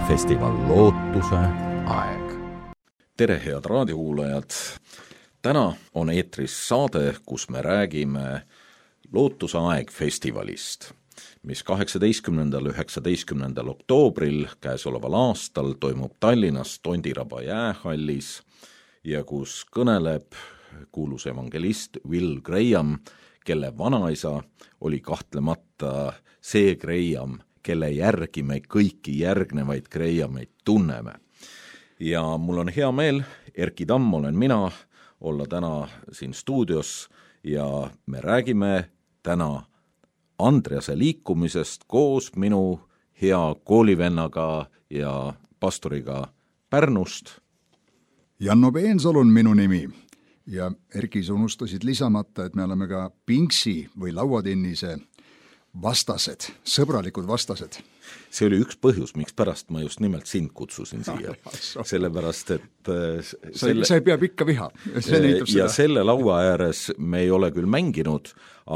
festival Lootuse aeg. Tere, head raadiokuulajad! Täna on eetris saade, kus me räägime Lootuse aeg festivalist, mis 18.–19. oktoobril käesoleval aastal toimub Tallinnas Tondiraba jäähallis ja kus kõneleb kuulus evangelist Will Graham, kelle vanaisa oli kahtlemata see Graham, kelle järgi me kõiki järgnevaid Grahameid tunneme. Ja mul on hea meel, Erki Tamm olen mina, olla täna siin stuudios ja me räägime täna Andrease liikumisest koos minu hea koolivennaga ja pastoriga Pärnust. Janno Peensalu on minu nimi ja Erki, sa unustasid lisamata, et me oleme ka pingsi või lauatennise vastased, sõbralikud vastased. See oli üks põhjus, miks pärast ma just nimelt sind kutsusin siia. Sellepärast, et sa ei pea pikka viha. Ja selle laua ääres me ei ole küll mänginud,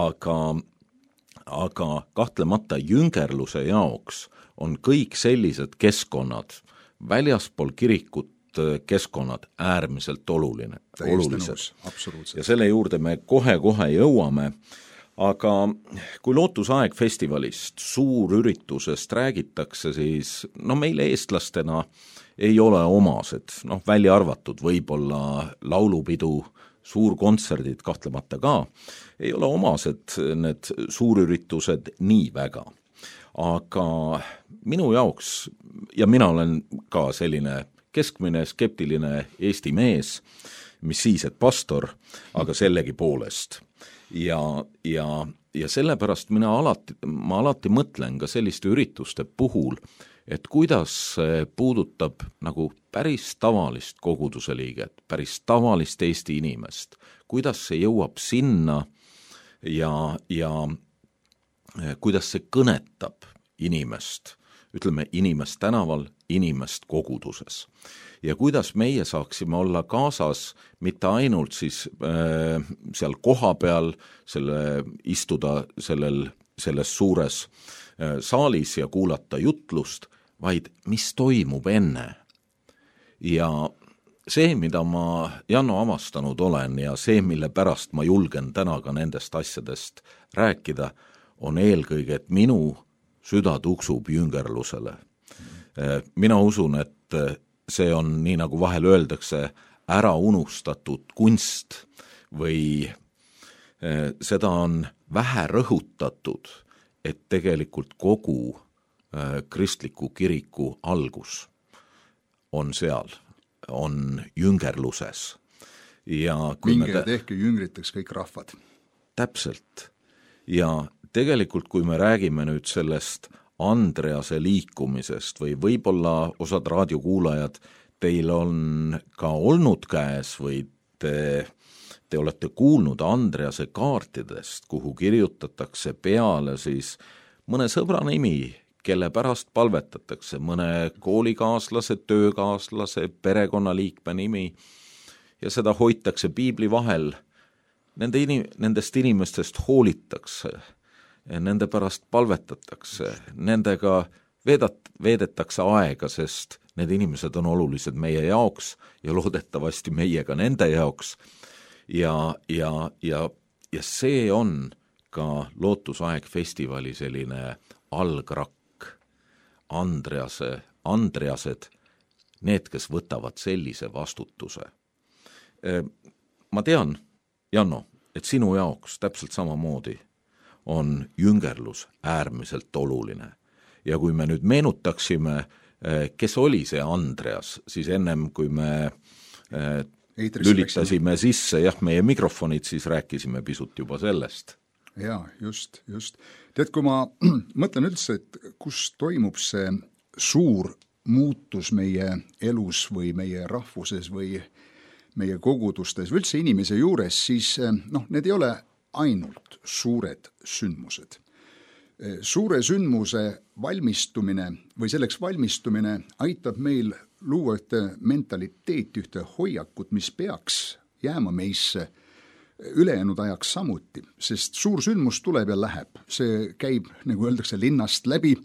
aga kahtlemata jüngerluse jaoks on kõik sellised keskkonnad, väljaspool kirikut keskkonnad äärmiselt olulised. Ja selle juurde me kohe jõuame. Aga kui Lootusaeg festivalist, suurüritusest räägitakse, siis meile eestlastena ei ole omased, välja arvatud võib-olla laulupidu, suurkontserdid kahtlemata ka, ei ole omased need suurüritused nii väga. Aga minu jaoks, ja mina olen ka selline keskmine skeptiline Eesti mees, mis siis, et pastor, aga sellegi poolest. Ja sellepärast ma alati mõtlen ka selliste ürituste puhul, et kuidas see puudutab nagu päris tavalist koguduse liiget, päris tavalist Eesti inimest, kuidas see jõuab sinna ja kuidas see kõnetab inimest, ütleme inimest tänaval, inimest koguduses. Ja kuidas meie saaksime olla kaasas, mitte ainult siis seal koha peal istuda selles suures saalis ja kuulata jutlust, vaid mis toimub enne. Ja see, mida ma Janno avastanud olen ja see, mille pärast ma julgen täna ka nendest asjadest rääkida, on eelkõige, et minu süda tuksub jüngerlusele. Mina usun, et see on, nii nagu vahel öeldakse, ära unustatud kunst või seda on vähe rõhutatud, et tegelikult kogu kristliku kiriku algus on seal, on jüngerluses. Minge tehke jüngriteks kõik rahvad. Täpselt. Ja tegelikult, kui me räägime nüüd sellest Andrease liikumisest või võib-olla osad raadiokuulajad teil on ka olnud käes või te olete kuulnud Andrease kaartidest, kuhu kirjutatakse peale siis mõne sõbra nimi, kelle pärast palvetatakse, mõne koolikaaslase, töökaaslase, perekonnaliikme nimi ja seda hoitakse piibli vahel. Nendest inimestest hoolitakse, nende pärast palvetatakse, nendega veedetakse aega, sest need inimesed on olulised meie jaoks ja loodetavasti meie ka nende jaoks. Ja see on ka Lootusaeg festivali selline algrakk, Andreased, need, kes võtavad sellise vastutuse. Ma tean, Janno, et sinu jaoks täpselt samamoodi on jüngerlus äärmiselt oluline. Ja kui me nüüd meenutaksime, kes oli see Andreas, siis ennem kui me lülitasime sisse meie mikrofonid, siis rääkisime pisut juba sellest. Jaa, just. Tead, kui ma mõtlen üldse, et kus toimub see suur muutus meie elus või meie rahvuses või meie kogudustes või üldse inimese juures, siis need ei ole ainult suured sündmused. Suure sündmuse valmistumine või selleks valmistumine aitab meil luua ühte mentaliteeti, ühte hoiakut, mis peaks jääma meisse ülejäänud ajaks samuti, sest suur sündmus tuleb ja läheb. See käib, nagu öeldakse, linnast läbi,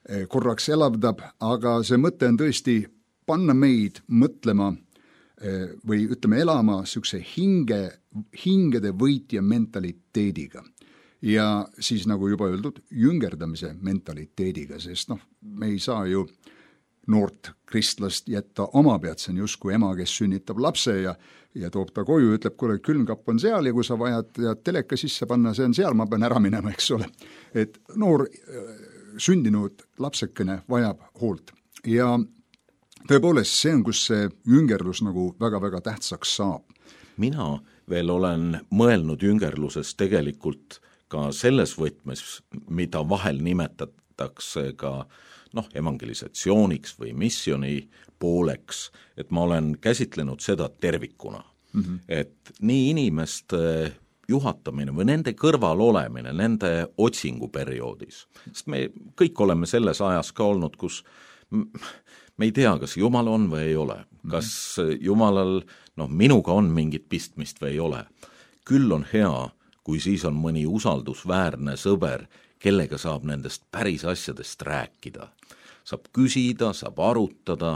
korraks elavdab, aga see mõte on tõesti panna meid mõtlema või ütleme elama niisuguse hingede võitja mentaliteediga. Ja siis nagu juba öeldud, jüngerdamise mentaliteediga, sest me ei saa ju noort kristlast jätta oma pead, see on justkui ema, kes sünnitab lapse ja toob ta koju, ütleb, kuule, külmkapp on seal ja kui sa vajad teleka sisse panna, see on seal, ma pean ära minema, eks ole. Et noor sündinud lapsekene vajab hoolt ja tõepoolest see on, kus see jüngerlus nagu väga-väga tähtsaks saab. Mina veel olen mõelnud jüngerluses tegelikult ka selles võtmes, mida vahel nimetatakse ka evangelisatsiooniks või missioni pooleks, et ma olen käsitlenud seda tervikuna. Et nii inimeste juhatamine või nende kõrval olemine, nende otsinguperioodis, sest me kõik oleme selles ajas ka olnud, kus me ei tea, kas Jumal on või ei ole, kas Jumalal minuga on mingit pistmist või ei ole. Küll on hea, kui siis on mõni usaldusväärne sõber, kellega saab nendest päris asjadest rääkida. Saab küsida, saab arutada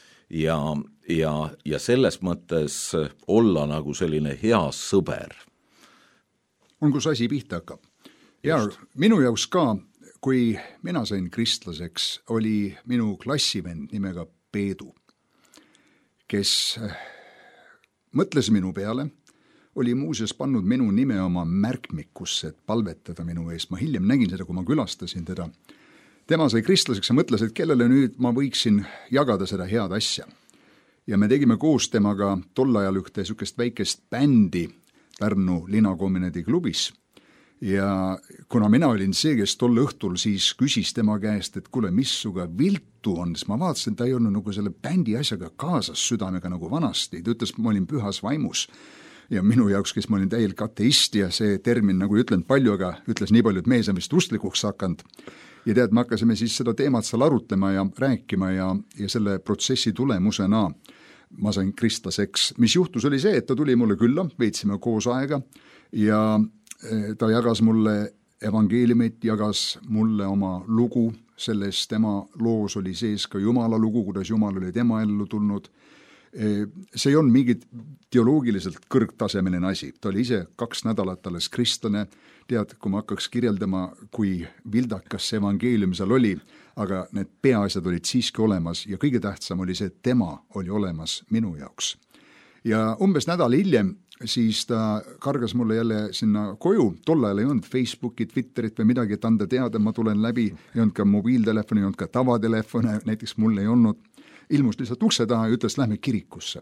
ja selles mõttes olla nagu selline hea sõber. On, kus asi pihta hakkab. Ja minu jaoks ka, kui mina sain kristlaseks, oli minu klassivend nimega Peedu, kes mõtles minu peale, oli muuseas pannud minu nime oma märkmikusse, et palvetada minu eest. Ma hiljem nägin seda, kui ma külastasin teda. Tema sai kristlaseks ja mõtles, et kellele nüüd ma võiksin jagada seda head asja. Ja me tegime koos temaga tol ajal ühte niisugust väikest bändi Pärnu Linakombinaadi klubis. Ja kuna mina olin see, kes tol õhtul siis küsis tema käest, et kuule, missuga viltu on, siis ma vaatasin, ta ei olnud nagu selle bändi asjaga kaasas südamega nagu vanasti. Ta ütles, ma olin pühas vaimus. Ja minu jaoks, kes ma olin täielik ateist ja see termin nagu ei ütlenud palju, aga ütles nii palju, et mees on vist usklikuks hakanud. Ja tead, me hakkasime siis seda teemat seal arutlema ja rääkima ja selle protsessi tulemusena ma sain kristlaseks. Mis juhtus oli see, et ta tuli mulle külla, veetsime koos aega ja ta jagas mulle evangeeliumit, jagas mulle oma lugu, selles tema loos oli sees ka Jumala lugu, kuidas Jumal oli tema ellu tulnud. See ei olnud mingit teoloogiliselt kõrgtasemeline asi. Ta oli ise 2 nädalat alles kristlane. Tead, kui ma hakkaks kirjeldama, kui vildakas see evangeelium seal oli, aga need peaasjad olid siiski olemas ja kõige tähtsam oli see, et tema oli olemas minu jaoks. Ja umbes nädal hiljem siis ta kargas mulle jälle sinna koju. Tol ajal ei olnud Facebooki, Twitterit või midagi, et anda teada, ma tulen läbi. Ei olnud ka mobiiltelefoni, ei olnud ka tavatelefone, näiteks mul ei olnud. Ilmus lihtsalt ukse taha ja ütles, lähme kirikusse.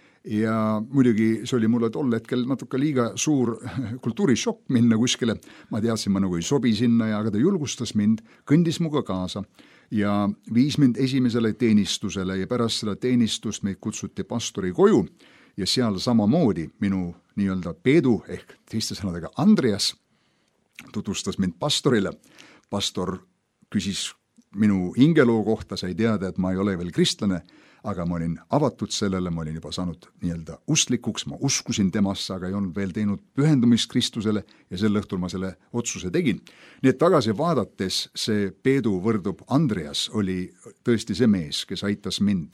Ja muidugi see oli mulle tol hetkel natuke liiga suur kultuurishokk minna kuskile. Ma teadsin, ma nagu ei sobi sinna, aga ta julgustas mind, kõndis muga kaasa ja viis mind esimesele teenistusele ja pärast seda teenistust meid kutsuti pastori koju ja seal samamoodi minu nii-öelda Peedu ehk teiste sõnadega Andreas tutvustas mind pastorile. Pastor küsis minu hingeloo kohta, sai teada, et ma ei ole veel kristlane, aga ma olin avatud sellele, ma olin juba saanud nii-öelda usklikuks, ma uskusin temasse, aga ei olnud veel teinud pühendumist Kristusele ja sel õhtul ma selle otsuse tegin. Nii et tagasi vaadates see Peedu võrdub Andreas oli tõesti see mees, kes aitas mind.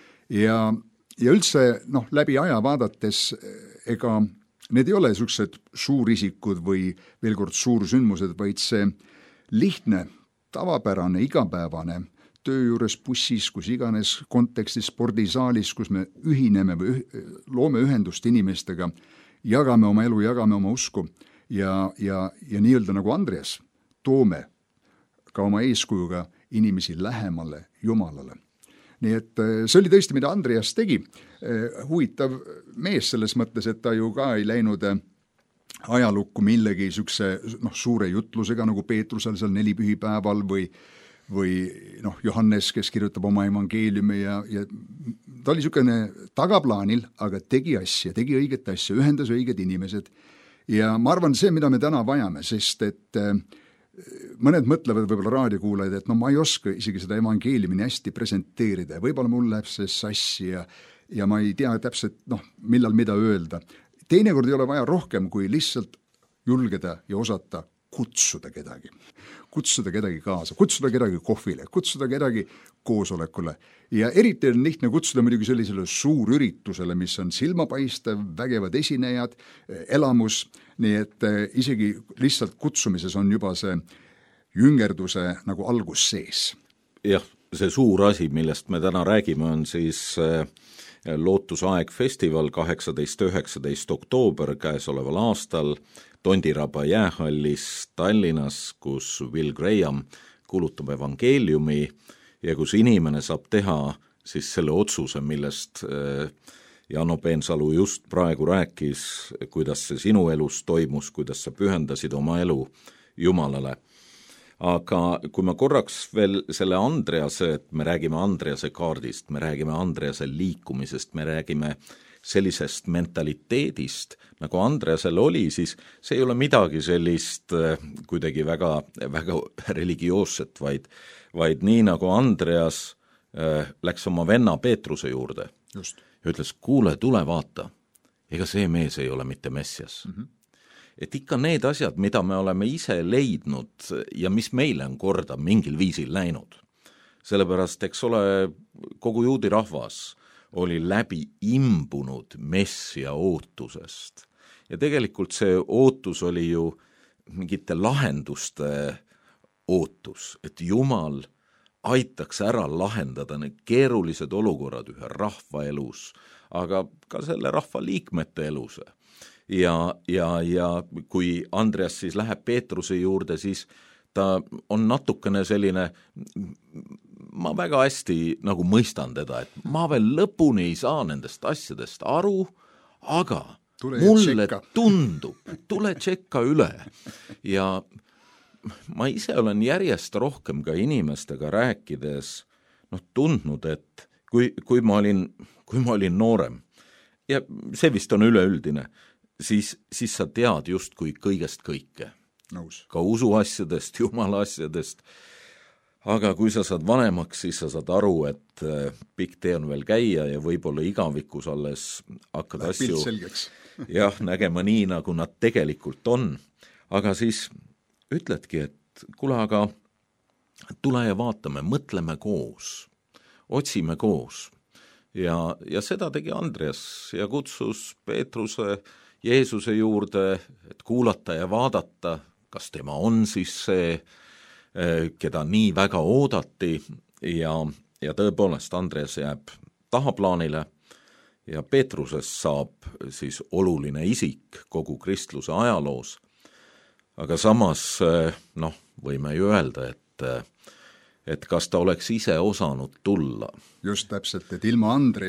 Ja üldse läbi aja vaadates, ega need ei ole sellised suurisikud või veel kord suursündmused, vaid see lihtne, tavapärane, igapäevane töö juures bussis, kus iganes kontekstis, spordisaalis, kus me ühineme või loome ühendust inimestega, jagame oma elu, jagame oma usku ja nii-öelda nagu Andreas, toome ka oma eeskujuga inimesi lähemale Jumalale. Nii et see oli tõesti, mida Andreas tegi. Huvitav mees selles mõttes, et ta ju ka ei läinud ajalukku millegi suure jutlusega nagu Peetrusel seal 4 pühipäeval või Johannes, kes kirjutab oma evangeeliumi ja ta oli niisugune tagaplaanil, aga tegi õiget asja, ühendas õiged inimesed. Ja ma arvan, see, mida me täna vajame, sest et mõned mõtlevad võib-olla raadiokuulajad, et ma ei oska isegi seda evangeeliumi hästi presenteerida ja võib-olla mul läheb see sassi ja ma ei tea täpselt, millal mida öelda. Teinekord ei ole vaja rohkem, kui lihtsalt julgeda ja osata kutsuda kedagi kaasa, kutsuda kedagi kohvile, kutsuda kedagi koosolekule ja eriti on lihtne kutsuda muidugi sellisele suurüritusele, mis on silmapaistev, vägevad esinejad, elamus, nii et isegi lihtsalt kutsumises on juba see jüngerduse nagu algus sees. Jah, see suur asi, millest me täna räägime, on siis Lootusaeg festival 18-19 oktoober käesoleval aastal Tondiraba jäähallis Tallinnas, kus Will Graham kuulutab evangeeliumi ja kus inimene saab teha siis selle otsuse, millest Janno Peensalu just praegu rääkis, kuidas see sinu elus toimus, kuidas sa pühendasid oma elu Jumalale. Aga kui ma korraks veel selle Andrease, et me räägime Andrease kaardist, me räägime Andrease liikumisest, me räägime sellisest mentaliteedist, nagu Andreasel oli, siis see ei ole midagi sellist kuidagi väga, väga religioosset, vaid nii nagu Andreas läks oma venna Peetruse juurde Just. Ja ütles, kuule, tule vaata, ega see mees ei ole mitte Messias. Et ikka need asjad, mida me oleme ise leidnud ja mis meile on korda mingil viisil läinud. Sellepärast, eks ole, kogu juudi rahvas oli läbi imbunud Messia ootusest. Ja tegelikult see ootus oli ju mingite lahenduste ootus, et Jumal aitaks ära lahendada need keerulised olukorrad ühe rahva elus, aga ka selle rahva liikmete elus. Ja kui Andreas siis läheb Peetruse juurde, siis ta on natukene selline, ma väga hästi nagu mõistan teda, et ma veel lõpuni ei saa nendest asjadest aru, aga mulle tundub, tule tšekka üle. Ja ma ise olen järjest rohkem ka inimestega rääkides tundnud, et kui ma olin noorem, ja see vist on üleüldine, siis sa tead justkui kõigest kõike. Nõus. Ka usuasjadest, jumala asjadest. Aga kui sa saad vanemaks, siis sa saad aru, et pikk tee on veel käia ja võib-olla igavikus alles hakkad asju nägema nii, nagu nad tegelikult on. Aga siis ütledki, et kuule, aga tule ja vaatame, mõtleme koos, otsime koos. Ja seda tegi Andreas ja kutsus Peetruse Jeesuse juurde, et kuulata ja vaadata, kas tema on siis see, keda nii väga oodati ja tõepoolest Andreas jääb tahaplaanile ja Peetrusest saab siis oluline isik kogu kristluse ajaloos. Aga samas võime ju öelda, et kas ta oleks ise osanud tulla. Just täpselt, et ilma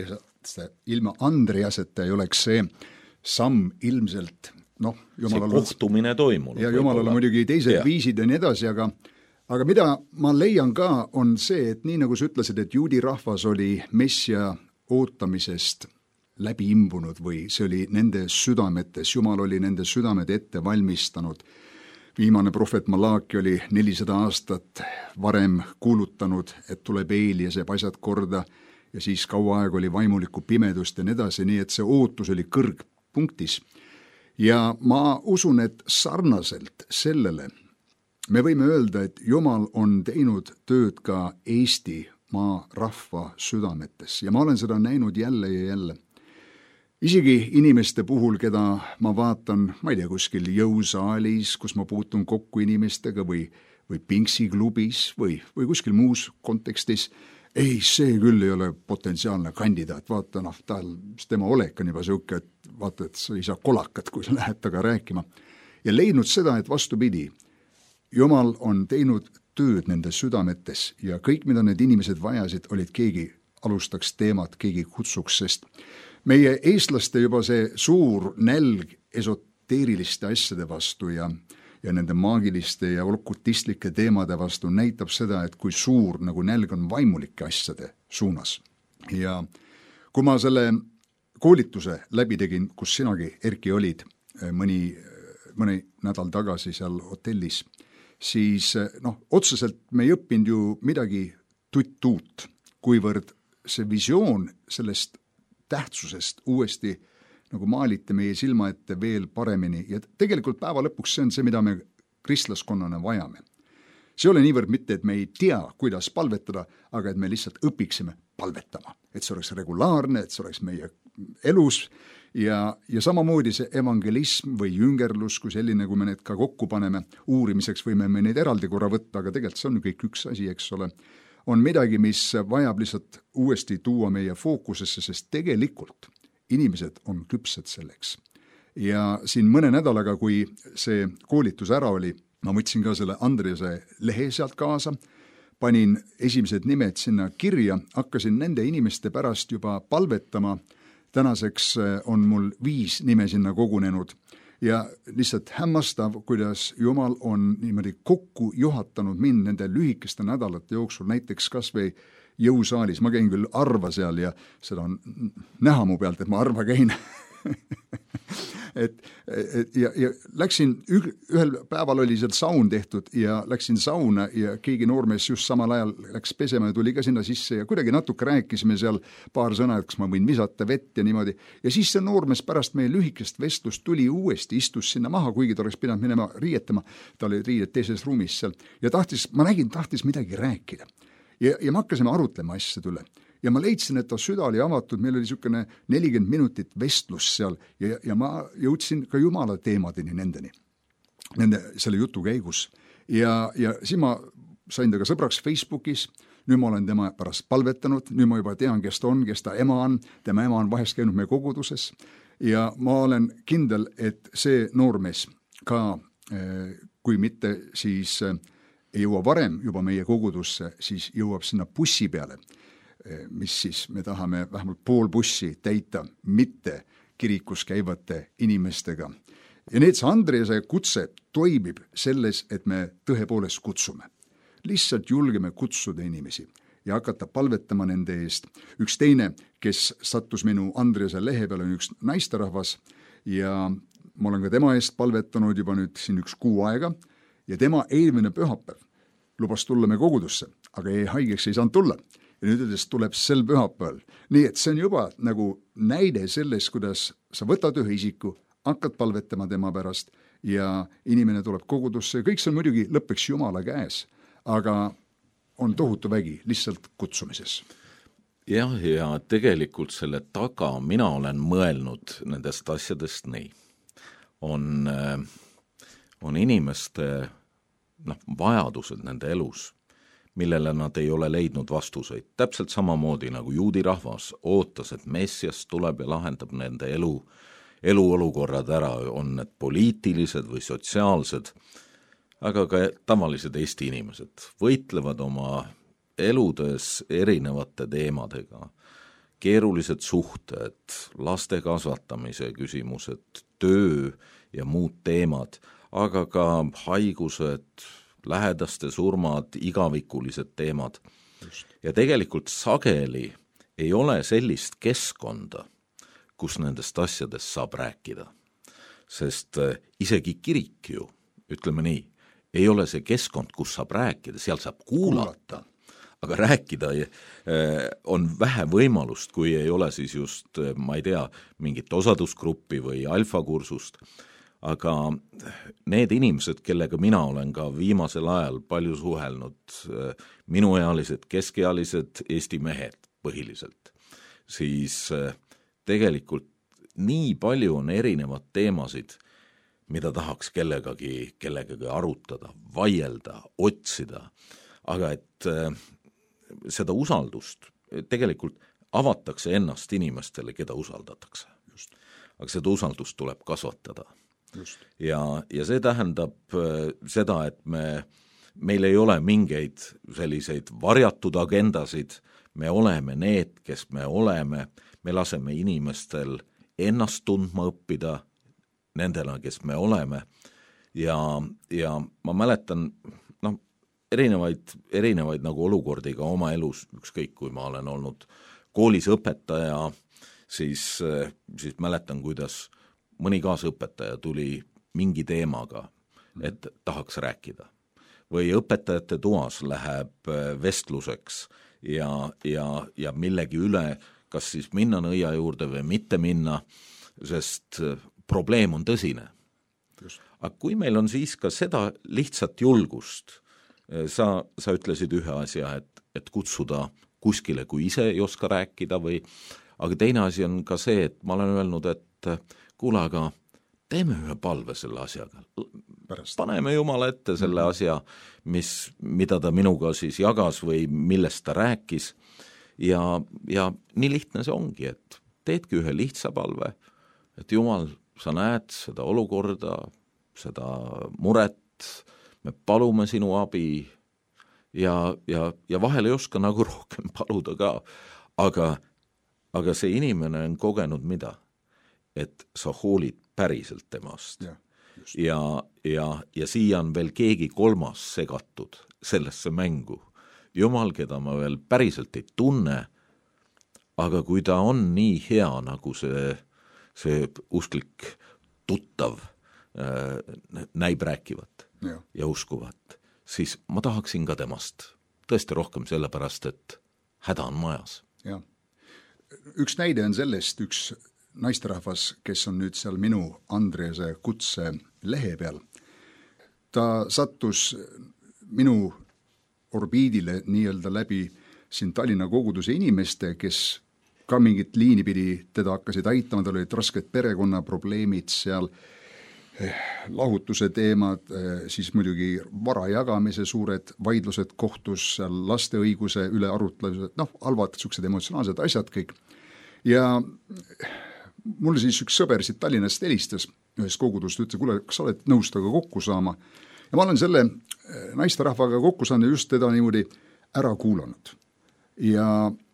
Andreaseta ei oleks see samm ilmselt, see kohtumine toimunud. Ja Jumalale muidugi teised viisid ja nii edasi, aga mida ma leian ka, on see, et nii nagu sa ütlesid, et juudi rahvas oli Messia ootamisest läbi imbunud või see oli nende südametes, Jumal oli nende südamed ette valmistanud. Viimane prohvet Malaki oli 400 aastat varem kuulutanud, et tuleb Eelias ja asjad korda ja siis kaua aeg oli vaimulikku pimedust ja nii edasi, nii et see ootus oli kõrgpunktis. Ja ma usun, et sarnaselt sellele me võime öelda, et Jumal on teinud tööd ka Eesti maa rahva südametes ja ma olen seda näinud jälle ja jälle. Isegi inimeste puhul, keda ma vaatan, ma ei tea, kuskil jõusaalis, kus ma puutun kokku inimestega või pinksiklubis või kuskil muus kontekstis, ei, see küll ei ole potentsiaalne kandidaat, vaata, tema olek on juba siuke, et vaata, et sa ei saa kolakat, kui sa lähed taga rääkima. Ja leidnud seda, et vastupidi, Jumal on teinud tööd nende südametes ja kõik, mida need inimesed vajasid, olid keegi alustaks teemat, keegi kutsuks, sest meie eestlaste juba see suur nälg esoteeriliste asjade vastu ja nende maagiliste ja okultistlike teemade vastu näitab seda, et kui suur nagu nälg on vaimulike asjade suunas. Ja kui ma selle koolituse läbi tegin, kus sinagi, Erki, olid mõni nädal tagasi seal hotellis, siis otseselt me ei õppinud ju midagi tutt-tuut, kuivõrd see visioon sellest tähtsusest uuesti nagu maalite meie silma ette veel paremini ja tegelikult päeva lõpuks see on see, mida me kristlaskonnana vajame. See ole niivõrd mitte, et me ei tea, kuidas palvetada, aga et me lihtsalt õpiksime palvetama. Et see oleks regulaarne, et see oleks meie elus ja samamoodi see evangelism või jüngerlus kui selline, kui me need ka kokku paneme uurimiseks, võime me neid eraldi korra võtta, aga tegelikult see on kõik üks asi, eks ole, on midagi, mis vajab lihtsalt uuesti tuua meie fookusesse, sest tegelikult inimesed on küpsed selleks. Ja siin mõne nädalaga, kui see koolitus ära oli, ma võtsin ka selle Andriase lehe sealt kaasa, panin esimesed nimed sinna kirja, hakkasin nende inimeste pärast juba palvetama, tänaseks on mul 5 nime sinna kogunenud ja lihtsalt hämmastav, kuidas Jumal on niimoodi kokku juhatanud mind nende lühikeste nädalate jooksul, näiteks kas või jõusaalis, ma käin küll harva seal ja seda on näha mu pealt, et ma harva käin. ja läksin, ühel päeval oli seal saun tehtud ja läksin sauna ja keegi noormees just samal ajal läks pesema ja tuli ka sinna sisse ja kuidagi natuke rääkisime seal paar sõna, et kas ma võin visata vett ja niimoodi. Ja siis see noormees pärast meie lühikest vestlust tuli uuesti, istus sinna maha, kuigi ta oleks pidanud minema riietama, ta oli riiet teises ruumis seal ja ma nägin, tahtis midagi rääkida. Ja me hakkasime arutlema asjade üle. Ja ma leidsin, et ta süda oli avatud, meil oli niisugune 40 minutit vestlus seal ja ma jõudsin ka Jumala teemadeni nende selle jutu käigus. Ja siis ma sain ta ka sõbraks Facebookis, nüüd ma olen tema pärast palvetanud, nüüd ma juba tean, kes ta on, kes ta ema on, tema ema on vahest käinud meie koguduses ja ma olen kindel, et see noormees ka, kui mitte siis ei jõua varem juba meie kogudusse, siis jõuab sinna bussi peale, mis siis me tahame vähemalt pool bussi täita mitte kirikus käivate inimestega. Ja see Andriase kutse toimib selles, et me tõepoolest kutsume. Lihtsalt julgeme kutsuda inimesi ja hakata palvetama nende eest. Üks teine, kes sattus minu Andriase lehe peale, on üks naisterahvas ja ma olen ka tema eest palvetanud juba nüüd siin 1 kuu aega ja tema eelmine pühapäev lubas tulla me kogudusse, aga ei haigeks ei saanud tulla. Ja nüüd tuleb sel pühapäeval. Nii et see on juba nagu näide sellest, kuidas sa võtad ühe isiku, hakkad palvetama tema pärast ja inimene tuleb kogudusse. Kõik see on muidugi lõppeks Jumala käes, aga on tohutu vägi lihtsalt kutsumises. Ja tegelikult selle taga mina olen mõelnud nendest asjadest nii. On inimeste vajadused nende elus, millele nad ei ole leidnud vastuseid. Täpselt samamoodi nagu juudi rahvas ootas, et Messias tuleb ja lahendab nende eluolukorrad ära, on need poliitilised või sotsiaalsed, aga ka tavalised Eesti inimesed võitlevad oma eludes erinevate teemadega, keerulised suhted, laste kasvatamise küsimused, töö ja muud teemad, aga ka haigused, lähedaste surmad, igavikulised teemad. Just. Ja tegelikult sageli ei ole sellist keskkonda, kus nendest asjadest saab rääkida. Sest isegi kirik ju, ütleme nii, ei ole see keskkond, kus saab rääkida, seal saab kuulata. Aga rääkida on vähe võimalust, kui ei ole siis just, ma ei tea, mingit osadusgruppi või alfakursust. Aga need inimesed, kellega mina olen ka viimasel ajal palju suhelnud, minuealised, keskealised Eesti mehed põhiliselt, siis tegelikult nii palju on erinevad teemasid, mida tahaks kellegagi arutada, vaielda, otsida, aga et seda usaldust tegelikult avatakse ennast inimestele, keda usaldatakse. Just. Aga seda usaldust tuleb kasvatada. Ja see tähendab seda, et meil ei ole mingeid selliseid varjatud agendasid, me oleme need, kes me oleme, me laseme inimestel ennast tundma õppida nendena, kes me oleme ja ma mäletan erinevaid nagu olukordi ka oma elus, ükskõik kui ma olen olnud koolis õpetaja, siis mäletan, kuidas mõni kaasõpetaja tuli mingi teemaga, et tahaks rääkida. Või õpetajate toas läheb vestluseks ja millegi üle, kas siis minna nõia juurde või mitte minna, sest probleem on tõsine. Just. aga kui meil on siis ka seda lihtsat julgust, sa ütlesid ühe asja, et kutsuda kuskile, kui ise ei oska rääkida aga teine asi on ka see, et ma olen öelnud, et kuule, aga teeme ühe palve selle asjaga. Paneme Jumala ette selle asja, mida ta minuga siis jagas või millest ta rääkis ja nii lihtne see ongi, et teedki ühe lihtsa palve, et Jumal, sa näed seda olukorda, seda muret, me palume sinu abi ja vahel ei oska nagu rohkem paluda ka, aga see inimene on kogenud mida? Et sa hoolid päriselt temast ja siia on veel keegi kolmas segatud sellesse mängu. Jumal, keda ma veel päriselt ei tunne, aga kui ta on nii hea, nagu see usklik tuttav näib rääkivat ja uskuvat, siis ma tahaksin ka temast tõesti rohkem sellepärast, et häda on majas. Ja. Üks näide on sellest, üks naisterahvas, kes on nüüd seal minu Andrease kutse lehe peal. Ta sattus minu orbiidile nii-öelda läbi siin Tallinna koguduse inimeste, kes ka mingit liini pidi teda hakkasid aitama, tal olid rasked perekonnaprobleemid seal, lahutuse teemad, siis muidugi vara jagamise suured vaidlused kohtus, seal laste õiguse üle arutlused, halvad siuksed emotsionaalsed asjad kõik. Ja mulle siis üks sõber siit Tallinnast helistas ühes kogudust, ütles, kuule, kas sa oled nõus temaga kokku saama? Ja ma olen selle naisterahvaga kokku saanud just teda niimoodi ära kuulanud. Ja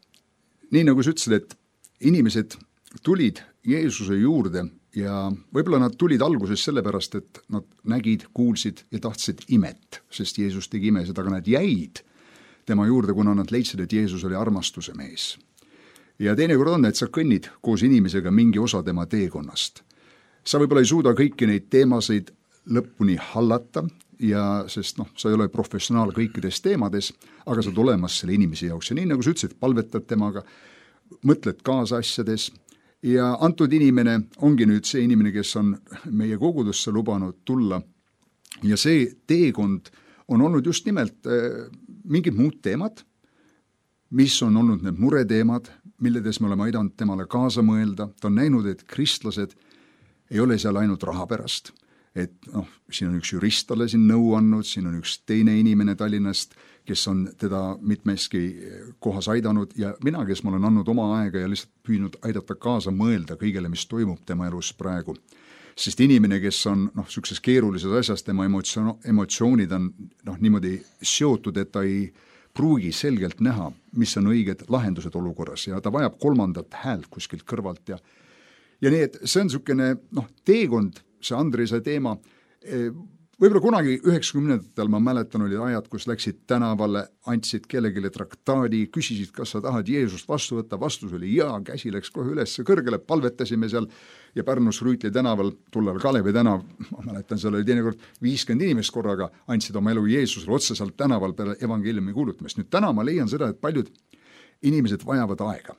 nii nagu sa ütlesid, et inimesed tulid Jeesuse juurde ja võib-olla nad tulid alguses sellepärast, et nad nägid, kuulsid ja tahtsid imet, sest Jeesus tegi imesid, aga nad jäid tema juurde, kuna nad leidsid, et Jeesus oli armastuse mees. Ja teinekord on, et sa kõnnid koos inimesega mingi osa tema teekonnast. Sa võib-olla ei suuda kõiki neid teemasid lõpuni hallata, sest sa ei ole professionaal kõikides teemades, aga sa oled olemas selle inimese jaoks. Ja nii nagu sa ütlesid, palvetad temaga, mõtled kaasa asjades ja antud inimene ongi nüüd see inimene, kes on meie kogudusse lubanud tulla. Ja see teekond on olnud just nimelt mingid muud teemad, mis on olnud need mureteemad, milledes me oleme aidanud temale kaasa mõelda. Ta on näinud, et kristlased ei ole seal ainult raha pärast. Et siin on üks jurist talle siin nõu andnud, siin on üks teine inimene Tallinnast, kes on teda mitmeski kohas aidanud ja mina, kes ma olen andnud oma aega ja lihtsalt püüdnud aidata kaasa mõelda kõigele, mis toimub tema elus praegu. Sest inimene, kes on sellises keerulises asjas, tema emotsioonid on niimoodi seotud, et ta ei pruugi selgelt näha, mis on õiged lahendused olukorras ja ta vajab kolmandat häält kuskilt kõrvalt ja nii, et see on niisugune teekond, see Andrease teema. Võib-olla kunagi 90-ndatel ma mäletan, olid ajad, kus läksid tänavale, andsid kellegile traktaadi, küsisid, kas sa tahad Jeesust vastu võtta, vastus oli jaa, käsi läks kohe üles kõrgele, palvetasime seal ja Pärnus Rüütli tänaval, tullal Kalevi tänav, ma mäletan, seal oli teinekord 50 inimest korraga, andsid oma elu Jeesusele otse sealt tänaval peale evangeeliumi kuulutamist. Nüüd täna ma leian seda, et paljud inimesed vajavad aega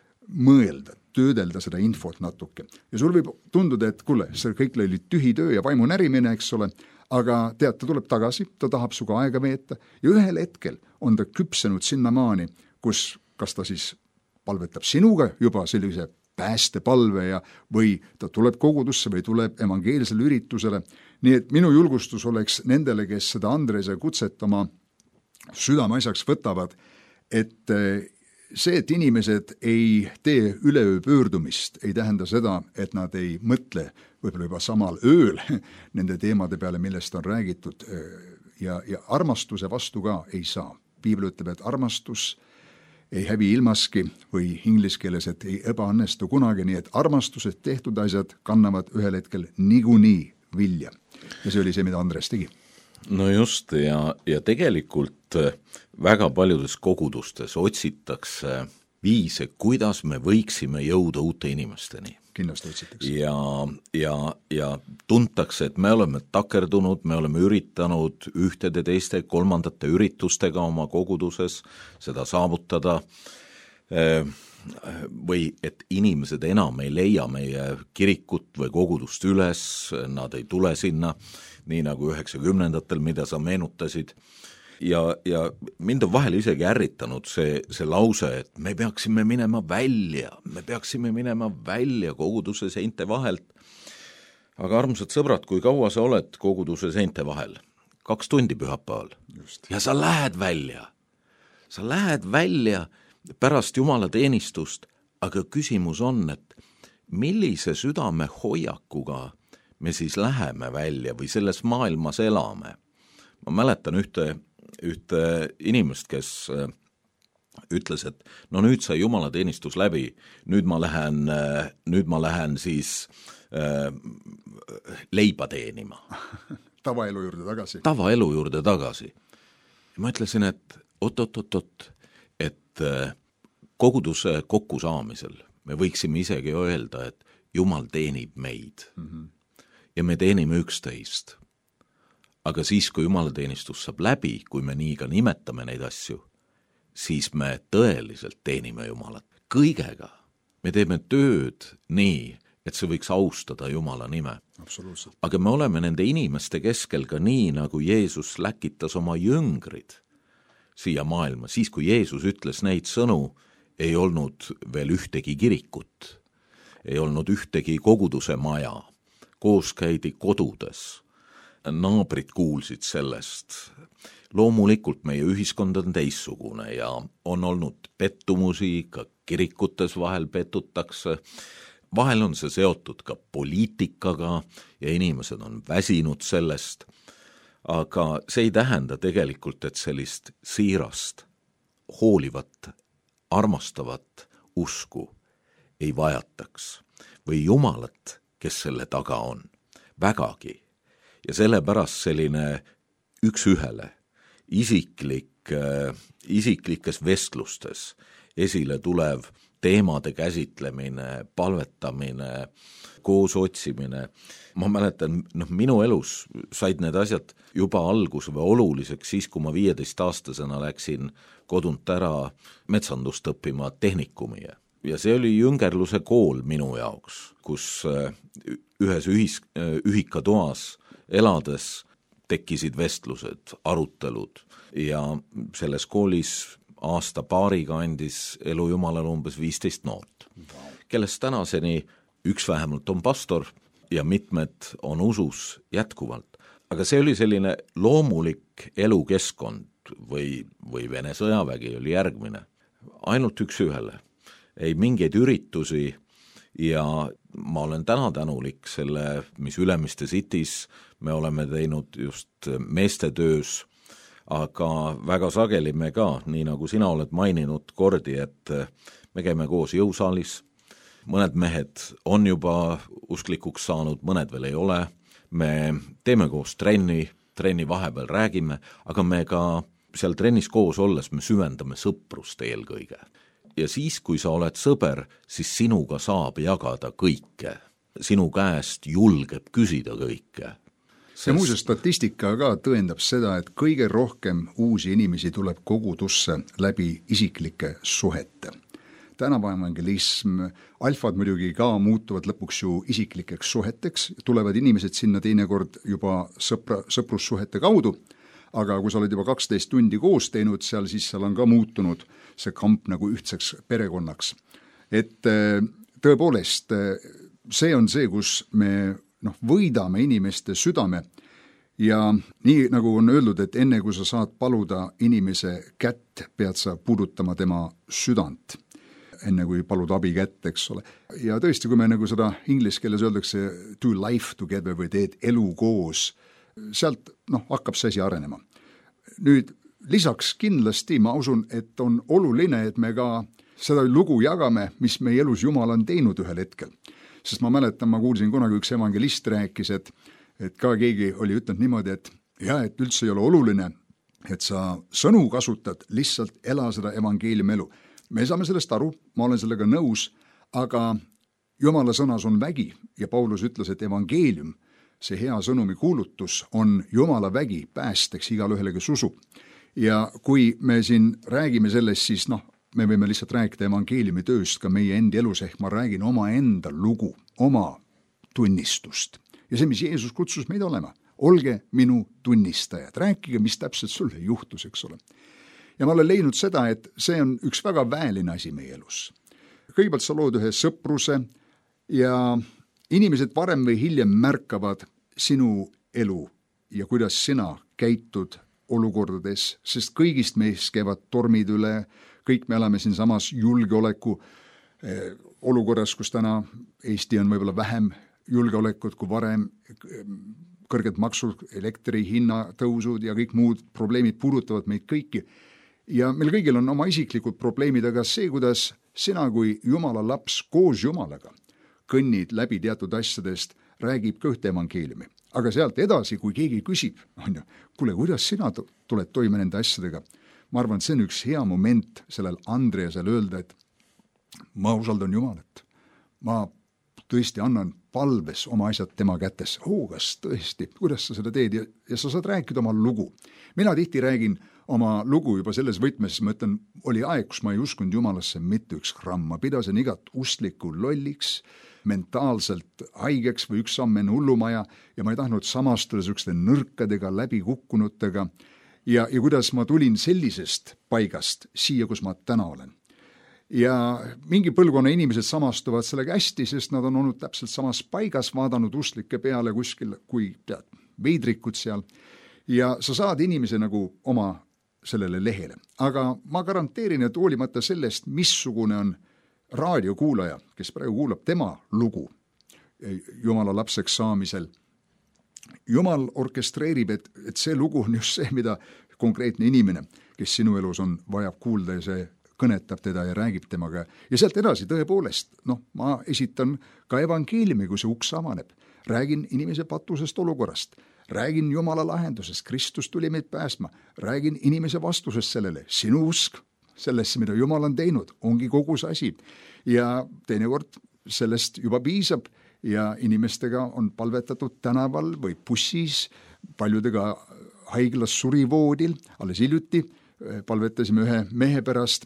mõelda, töödelda seda infot natuke. Ja sul võib tunduda, et kuule, see kõik oli tühi töö ja vaimu närimine, eks ole, aga tead, ta tuleb tagasi, ta tahab suga aega veeta ja ühel hetkel on ta küpsenud sinnamaani, kus kas ta siis palvetab sinuga juba sellise päästepalve või ta tuleb kogudusse või tuleb evangeelsele üritusele. Nii et minu julgustus oleks nendele, kes seda Andrease kutset oma südameasjaks võtavad, et see, et inimesed ei tee üleöö pöördumist, ei tähenda seda, et nad ei mõtle võib-olla juba samal ööl nende teemade peale, millest on räägitud ja armastuse vastu ka ei saa. Piibel ütleb, et armastus ei hävi ilmaski või inglise keeles, et ei ebaõnnestu kunagi, nii et armastused tehtud asjad kannavad ühel hetkel niikuinii vilja. Ja see oli see, mida Andres tegi. No just ja tegelikult väga paljudes kogudustes otsitakse viise, kuidas me võiksime jõuda uute inimesteni. Kindlasti otsitakse. Ja tuntakse, et me oleme takerdunud, me oleme üritanud ühtede, teiste, kolmandate üritustega oma koguduses seda saavutada. või et inimesed enam ei leia meie kirikut või kogudust üles, nad ei tule sinna, nii nagu 90-ndatel, mida sa meenutasid. Ja mind on vahel isegi ärritanud see lause, et me peaksime minema välja koguduse seinte vahelt. Aga armsad sõbrad, kui kaua sa oled koguduse seinte vahel? 2 tundi pühapäeval. Ja sa lähed välja pärast Jumala teenistust, aga küsimus on, et millise südame hoiakuga me siis läheme välja või selles maailmas elame. Ma mäletan ühte inimest, kes ütles, et no nüüd sai Jumala teenistus läbi, nüüd ma lähen siis leiba teenima. Tavaelu juurde tagasi. Ja ma ütlesin, et oot, et koguduse kokkusaamisel me võiksime isegi öelda, et Jumal teenib meid ja me teenime üksteist. Aga siis, kui jumalateenistus saab läbi, kui me nii ka nimetame neid asju, siis me tõeliselt teenime Jumalat. Kõigega me teeme tööd nii, et see võiks austada Jumala nime. Absoluutselt. Aga me oleme nende inimeste keskel ka nii, nagu Jeesus läkitas oma jüngrid siia maailma. Siis, kui Jeesus ütles neid sõnu, ei olnud veel ühtegi kirikut, ei olnud ühtegi koguduse maja, koos käidi kodudes, naabrid kuulsid sellest. Loomulikult meie ühiskond on teissugune ja on olnud pettumusi, ka kirikutes vahel petutakse. Vahel on see seotud ka poliitikaga ja inimesed on väsinud sellest, aga see ei tähenda tegelikult, et sellist siirast, hoolivat, armastavat usku ei vajataks või Jumalat, kes selle taga on, vägagi. Ja sellepärast selline üks-ühele isiklikes vestlustes esile tulev teemade käsitlemine, palvetamine, koos otsimine. Ma mäletan, minu elus said need asjad juba alguse või oluliseks siis, kui ma 15-aastasena läksin kodunt ära metsandust õppima tehnikumi. Ja see oli jüngerluse kool minu jaoks, kus ühes ühikatoas elades tekkisid vestlused, arutelud ja selles koolis aasta-paariga andis elu Jumalale umbes 15 noort, kellest tänaseni üks vähemalt on pastor ja mitmed on usus jätkuvalt. Aga see oli selline loomulik elukeskkond või Vene sõjavägi oli järgmine, ainult üks-ühele, ei mingeid üritusi ja ma olen täna tänulik selle, mis Ülemiste City's me oleme teinud just meestetöös, aga väga sageli me ka, nii nagu sina oled maininud kordi, et me käime koos jõusaalis, mõned mehed on juba usklikuks saanud, mõned veel ei ole, me teeme koos trenni vahepeal räägime, aga me ka seal trennis koos olles me süvendame sõprust eelkõige. Ja siis, kui sa oled sõber, siis sinuga saab jagada kõike. Sinu käest julgeb küsida kõike. Ja muuseas statistika ka tõendab seda, et kõige rohkem uusi inimesi tuleb kogudusse läbi isiklike suhete. Tänapäeva evangelism, alfad muidugi ka muutuvad lõpuks ju isiklikeks suheteks, tulevad inimesed sinna teinekord juba sõprussuhete kaudu, aga kui sa oled juba 12 tundi koos teinud seal, siis seal on ka muutunud see kamp nagu ühtseks perekonnaks. Et tõepoolest, see on see, kus me võidame inimeste südame ja nii nagu on öeldud, et enne kui sa saad paluda inimese kätt, pead sa puudutama tema südant, enne kui palud abi kätt, eks ole. Ja tõesti, kui me nagu seda inglise keeles öeldakse do life together või teed elu koos, sealt hakkab see asi arenema. Nüüd lisaks kindlasti ma usun, et on oluline, et me ka seda lugu jagame, mis meie elus Jumal on teinud ühel hetkel. Sest ma mäletan, ma kuulsin kunagi üks evangelist rääkis, et ka keegi oli ütlenud niimoodi, et üldse ei ole oluline, et sa sõnu kasutad, lihtsalt ela seda evangeeliumi elu. Me saame sellest aru, ma olen sellega nõus, aga Jumala sõnas on vägi ja Paulus ütles, et evangeelium, see hea sõnumi kuulutus on Jumala vägi päästeks igale ühele, kes usub. Ja kui me siin räägime sellest, siis me võime lihtsalt rääkida evangeeliumi tööst ka meie endi elus, ehk ma räägin oma enda lugu, oma tunnistust. Ja see, mis Jeesus kutsus meid olema, olge minu tunnistajad, rääkige, mis täpselt sulle juhtus, eks ole. Ja ma olen leidnud seda, et see on üks väga väeline asi meie elus. Kõigepealt sa lood ühe sõpruse ja inimesed varem või hiljem märkavad sinu elu ja kuidas sina käitud olukordades, sest kõigist meist käivad tormid üle, kõik me elame siin samas julgeoleku olukorras, kus täna Eesti on võib-olla vähem julgeolekut kui varem, kõrged maksud, elektri hinna tõusud ja kõik muud probleemid puudutavad meid kõiki. Ja meil kõigil on oma isiklikud probleemid, aga see, kuidas sina kui Jumala laps koos Jumalaga kõnnid läbi teatud asjadest, räägib ka ühte evangeeliumi. Aga sealt edasi, kui keegi küsib, kuule, kuidas sina tuled toime nende asjadega? Ma arvan, et see on üks hea moment sellel Andreasel öelda, et ma usaldan Jumalat. Ma tõesti annan palves oma asjad tema kätes. Kas tõesti, kuidas sa seda teed? Ja sa saad rääkida oma lugu. Mina tihti räägin oma lugu juba selles võtmes, ma ütlen, oli aeg, kus ma ei uskunud Jumalasse mitte üks gramm. Ma pidasin igat ustlikku lolliks, mentaalselt haigeks või üks samm enne hullumaja ja ma ei tahtnud samastuda sükste nõrkadega, läbikukkunutega ja kuidas ma tulin sellisest paigast siia, kus ma täna olen. Ja mingi põlvkonna inimesed samastuvad sellega hästi, sest nad on olnud täpselt samas paigas, vaadanud ustlike peale kuskil, kui tead, veidrikud seal. Ja sa saad inimese nagu oma sellele lehele. Aga ma garanteerin, et hoolimata sellest, missugune on raadiokuulaja, kes praegu kuulab tema lugu Jumala lapseks saamisel, Jumal orkestreerib, et see lugu on just see, mida konkreetne inimene, kes sinu elus on, vajab kuulda ja see kõnetab teda ja räägib temaga. Ja sealt edasi tõepoolest, ma esitan ka evangeeliumi, kui see uks avaneb. Räägin inimese patusest olukorrast. Räägin Jumala lahendusest. Kristus tuli meid päästma. Räägin inimese vastusest sellele. Sinu usk sellesse, mida Jumal on teinud, ongi kogu see asi. Ja teinekord sellest juba piisab ja inimestega on palvetatud tänaval või bussis, paljudega haiglas surivoodil, alles hiljuti palvetasime ühe mehe pärast,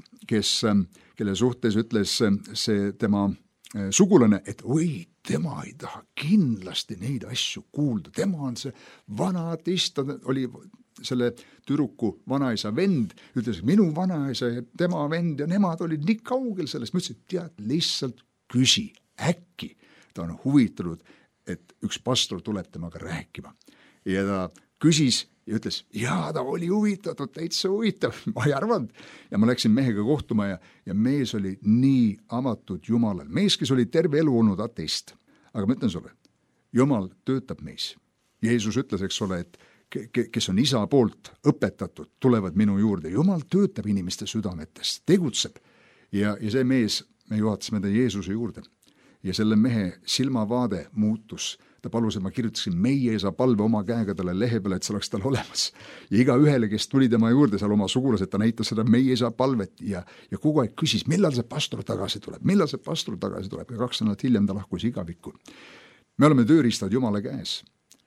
kelle suhtes ütles see tema sugulane, et tema ei taha kindlasti neid asju kuulda. Tema on see vana ateist, oli selle tüdruku vanaisa vend, ütles, minu vanaisa ja tema vend ja nemad olid nii kaugel sellest. Ma ütlesin, tead, lihtsalt küsi, äkki ta on huvitatud, et üks pastor tuleb temaga rääkima. Ja ta küsis ja ütles, ta oli huvitatud, täitsa huvitav, ma ei arvanud. Ja ma läksin mehega kohtuma ja mees oli nii avatud Jumalal. Mees, kes oli terve elu olnud ateist. Aga ma ütlen sulle, Jumal töötab meis. Jeesus ütles, eks ole, et kes on isa poolt õpetatud, tulevad minu juurde. Jumal töötab inimeste südametes, tegutseb. Ja see mees, me juhatasime ta Jeesuse juurde. Ja selle mehe silmavaade muutus. Ta palus, et ma kirjutasin meie isa palve oma käega talle lehe peale, et see oleks tal olemas. Ja iga ühele, kes tuli tema juurde, seal oma sugulased, ta näitas seda meie isa palvet ja kogu aeg küsis, millal see pastor tagasi tuleb. Ja 2 nädalat hiljem ta lahkus igavikku. Me oleme tööriistad Jumala käes.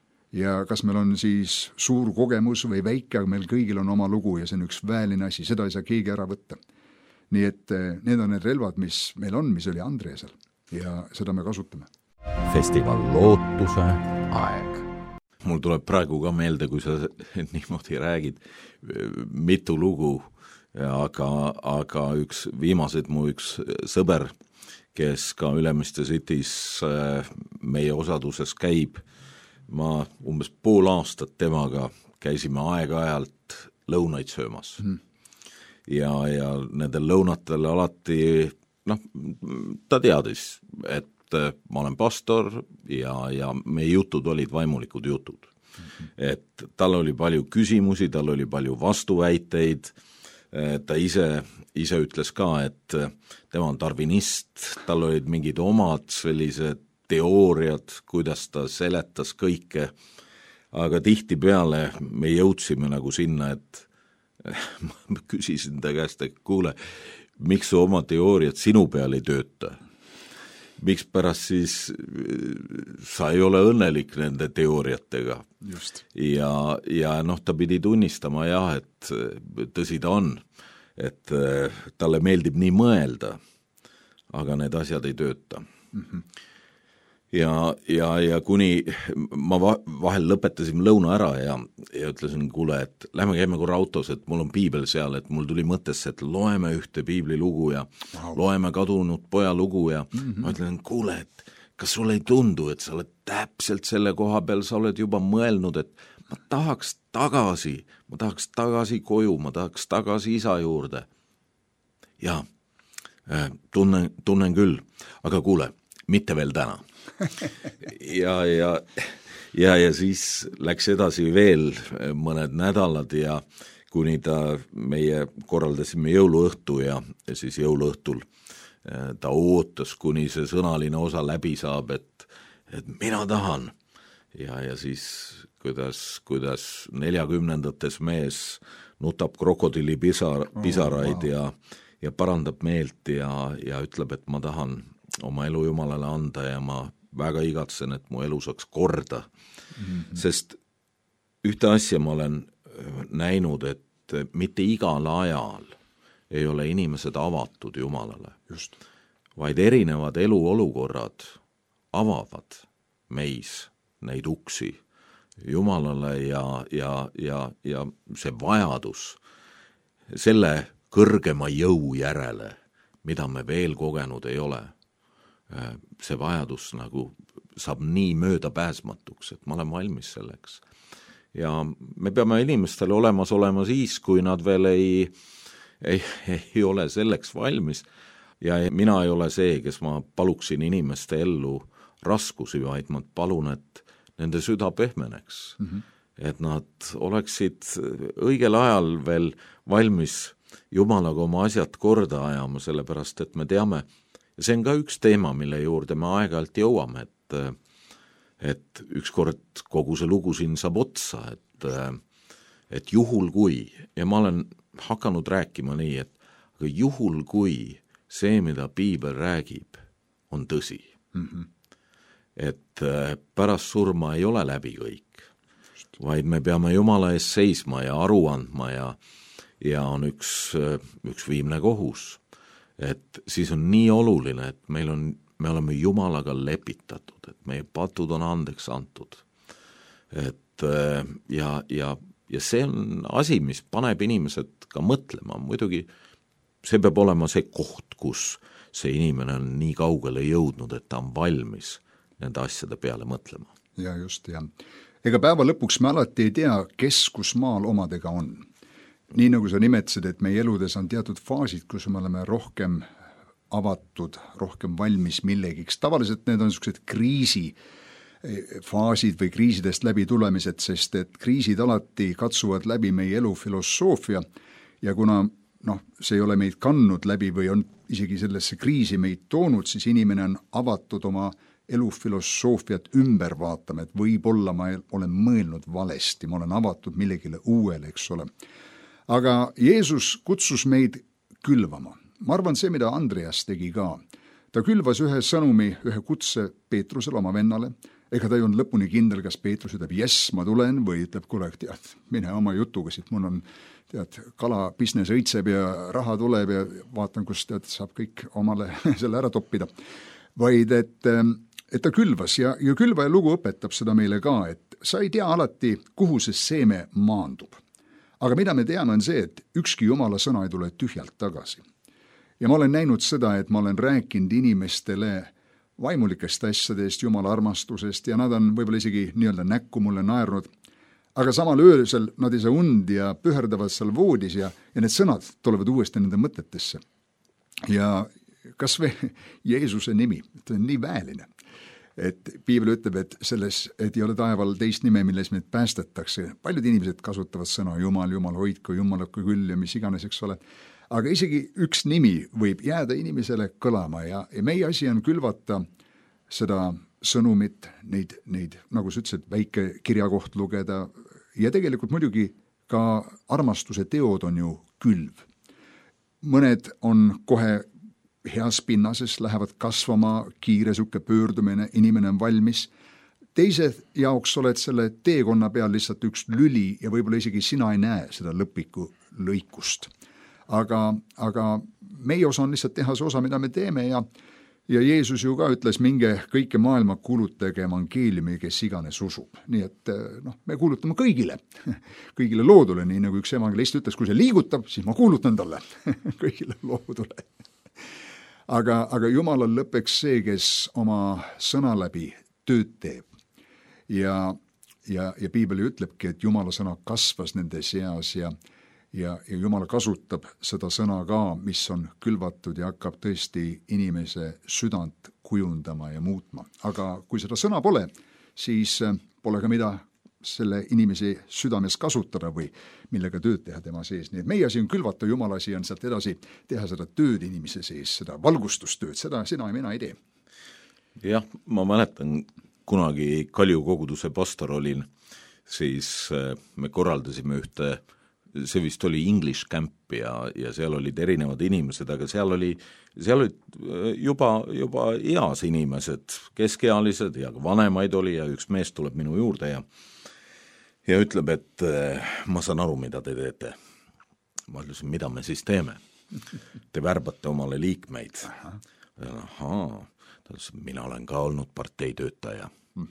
Ja kas meil on siis suur kogemus või väike, aga meil kõigil on oma lugu ja see on üks väeline asi, seda ei saa keegi ära võtta. Nii et need on need relvad, mis meil on, mis oli Andreasel ja seda me kasutame. Festival Lootuse aeg. Mul tuleb praegu ka meelde, kui sa niimoodi räägid, mitu lugu, aga üks viimased mu üks sõber, kes ka Ülemiste City's meie osaduses käib, ma umbes pool aastat temaga käisime aeg-ajalt lõunaid söömas. Ja nendel lõunatel alati, ta teadis, et ma olen pastor ja meie jutud olid vaimulikud jutud. Et tal oli palju küsimusi, tal oli palju vastuväiteid, ta ise ütles ka, et tema on darwinist, tal olid mingid omad sellised teooriad, kuidas ta seletas kõike, aga tihtipeale me jõudsime nagu sinna, et ma küsisin ta käest, et kuule, miks su oma teooriad sinu peal ei tööta? Miks pärast siis sa ei ole õnnelik nende teooriatega? Just. Ja ta pidi tunnistama et tõsi ta on, et talle meeldib nii mõelda, aga need asjad ei tööta. Ja kuni ma vahel lõpetasin lõuna ära ja ütlesin, kuule, et lähme käime korra autos, et mul on piibel seal, et mul tuli mõttesse, et loeme ühte piiblilugu ja loeme kadunud poja lugu ja ma ütlen, kuule, et kas sulle ei tundu, et sa oled täpselt selle koha peal, sa oled juba mõelnud, et ma tahaks tagasi koju, ma tahaks tagasi isa juurde. Ja tunnen küll, aga kuule, mitte veel täna. ja siis läks edasi veel mõned nädalad ja kuni meie korraldasime jõuluõhtu ja siis jõuluõhtul ta ootas, kuni see sõnaline osa läbi saab, et mina tahan. Ja siis kuidas 40-ndates mees nutab krokodilli pisaraid ja parandab meelt ja ütleb, et ma tahan oma elu Jumalale anda ja ma väga igatsen, et mu elu saaks korda. Sest ühte asja ma olen näinud, et mitte igal ajal ei ole inimesed avatud Jumalale. Just. Vaid erinevad eluolukorrad avavad meis neid uksi Jumalale ja see vajadus selle kõrgema jõu järele, mida me veel kogenud ei ole, see vajadus nagu saab nii möödapääsmatuks, et ma olen valmis selleks. Ja me peame inimestele olemas olema siis, kui nad veel ei ole selleks valmis ja mina ei ole see, kes ma paluksin inimeste ellu raskusi, vaid ma palun, et nende süda pehmeneks, et nad oleksid õigel ajal veel valmis Jumalaga oma asjad korda ajama, sellepärast et me teame, ja see on ka üks teema, mille juurde me aeg-ajalt jõuame, et ükskord kogu see lugu siin saab otsa, et juhul kui, ja ma olen hakanud rääkima nii, et juhul kui see, mida piibel räägib, on tõsi. Et pärast surma ei ole läbi kõik, vaid me peame Jumala ees seisma ja aru andma ja on üks viimne kohus. Et siis on nii oluline, et me oleme Jumalaga lepitatud, et meie patud on andeks antud. Et ja see on asi, mis paneb inimesed ka mõtlema. Muidugi see peab olema see koht, kus see inimene on nii kaugele jõudnud, et ta on valmis nende asjade peale mõtlema. Ja just, ja. Ega päeva lõpuks me alati ei tea, kes kus maal omadega on. Nii nagu sa nimetasid, et meie eludes on teatud faasid, kus me oleme rohkem avatud, rohkem valmis millegiks. Tavaliselt need on sellised kriisifaasid või kriisidest läbi tulemised, sest et kriisid alati katsuvad läbi meie elu filosoofia ja kuna see ei ole meid kandnud läbi või on isegi sellesse kriisi meid toonud, siis inimene on avatud oma elufilosoofiat ümber vaatama, et võib-olla ma olen mõelnud valesti, ma olen avatud millegile uuele, eks ole. Aga Jeesus kutsus meid külvama. Ma arvan see, mida Andreas tegi ka. Ta külvas ühe sõnumi, ühe kutse Peetrusele, oma vennale. Ega ta ei olnud lõpuni kindel, kas Peetrus ütleb, yes, ma tulen, või ütleb, kuule, tead, mine oma jutuga, siit mul on, kala business õitseb ja raha tuleb ja vaatan, kus saab kõik omale selle ära toppida. Vaid, et ta külvas ja külvaja lugu õpetab seda meile ka, et sa ei tea alati, kuhu see seeme maandub. Aga mida me teame on see, et ükski Jumala sõna ei tule tühjalt tagasi. Ja ma olen näinud seda, et ma olen rääkinud inimestele vaimulikest asjadest, Jumala armastusest ja nad on võib-olla isegi nii-öelda näkku mulle naernud. Aga samal öösel nad ei saa und ja püherdavad seal voodis ja need sõnad tulevad uuesti nende mõtetesse. Ja kas või Jeesuse nimi, ta on nii väeline. Et piibel ütleb, et et ei ole taeval teist nime, milles meid päästetakse. Paljud inimesed kasutavad sõna Jumal, Jumal hoidku, Jumalakku küll ja mis iganes, eks ole. Aga isegi üks nimi võib jääda inimesele kõlama ja meie asi on külvata seda sõnumit, neid nagu sa ütlesid, väike kirjakoht lugeda ja tegelikult muidugi ka armastuse teod on ju külv. Mõned on kohe heas pinnases, lähevad kasvama, kiire suke pöördumine, inimene on valmis. Teise jaoks oled selle teekonna peal lihtsalt üks lüli ja võib-olla isegi sina ei näe seda lõplikku lõikust. aga meie osa on lihtsalt teha see osa, mida me teeme ja Jeesus ju ka ütles, minge kõike maailma kuulutage evangeeliumi, kes iganes usub. Nii et me kuulutame kõigile loodule, nii nagu üks evangelist ütles, kui see liigutab, siis ma kuulutan talle kõigile loodule. Aga Jumalal lõpeks see, kes oma sõna läbi tööd teeb. Ja Piibel ütlebki, et Jumala sõna kasvas nende seas ja Jumal kasutab seda sõna ka, mis on külvatud ja hakkab tõesti inimese südant kujundama ja muutma. Aga kui seda sõna pole, siis pole ka mida selle inimese südames kasutada või millega tööd teha tema sees. Nii et meie asi on külvata, Jumala asi on sealt edasi teha seda tööd inimese sees, seda valgustustööd, seda sina ja mina ei tee. Jah, ma mäletan, kunagi Kalju koguduse pastor olin, siis me korraldasime ühte, see vist oli English Camp ja seal olid erinevad inimesed, aga seal olid juba eas inimesed, keskealised ja vanemaid oli ja üks mees tuleb minu juurde ja ütleb, et ma saan aru, mida te teete. Ma ütlesin, mida me siis teeme? Te värbate omale liikmeid. Ahaa, mina olen ka olnud parteitöötaja.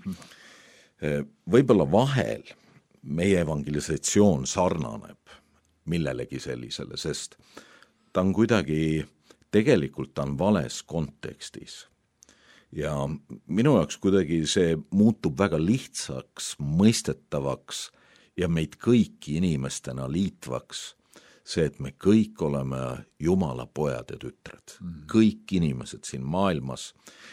Võib-olla vahel meie evangelisatsioon sarnaneb millelegi sellisele, sest ta on kuidagi, tegelikult ta on vales kontekstis. Ja minu jaoks kuidagi see muutub väga lihtsaks, mõistetavaks ja meid kõiki inimestena liitvaks, see, et me kõik oleme Jumala pojad ja tütred. Kõik inimesed siin maailmas.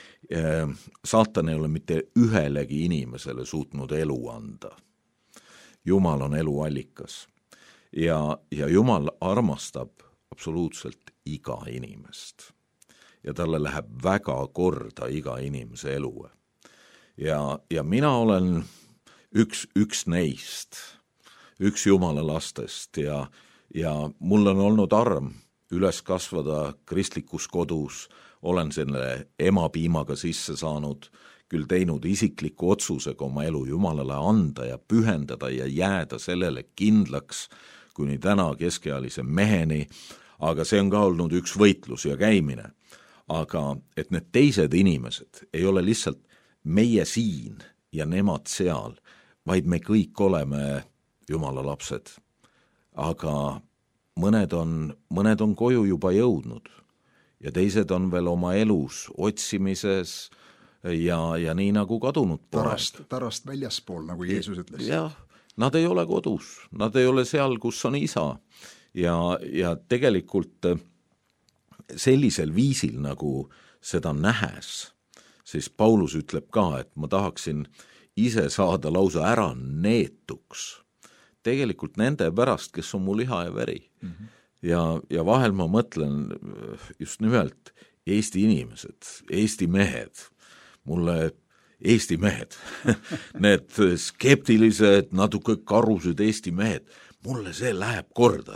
Saatan ei ole mitte ühelegi inimesele suutnud elu anda. Jumal on eluallikas ja Jumal armastab absoluutselt iga inimest ja talle läheb väga korda iga inimese elu. Ja mina olen üks neist, üks Jumala lastest ja mul on olnud arm üles kasvada kristlikus kodus, olen selle emapiimaga sisse saanud, küll teinud isikliku otsusega oma elu Jumalale anda ja pühendada ja jääda sellele kindlaks, kuni täna keskealise meheni, aga see on ka olnud üks võitlus ja käimine. Aga et need teised inimesed ei ole lihtsalt meie siin ja nemad seal, vaid me kõik oleme Jumala lapsed. Aga mõned on koju juba jõudnud ja teised on veel oma elus otsimises ja nii nagu kadunud poeg. Tarast väljaspool, nagu Jeesus ütles. Jah, nad ei ole kodus, nad ei ole seal, kus on isa. Ja tegelikult sellisel viisil, nagu seda nähes, siis Paulus ütleb ka, et ma tahaksin ise saada lausa ära neetuks. Tegelikult nende pärast, kes on mu liha ja veri. Ja vahel ma mõtlen just nimelt Eesti inimesed, Eesti mehed, mulle Eesti mehed, need skeptilised, natuke karused Eesti mehed, mulle see läheb korda.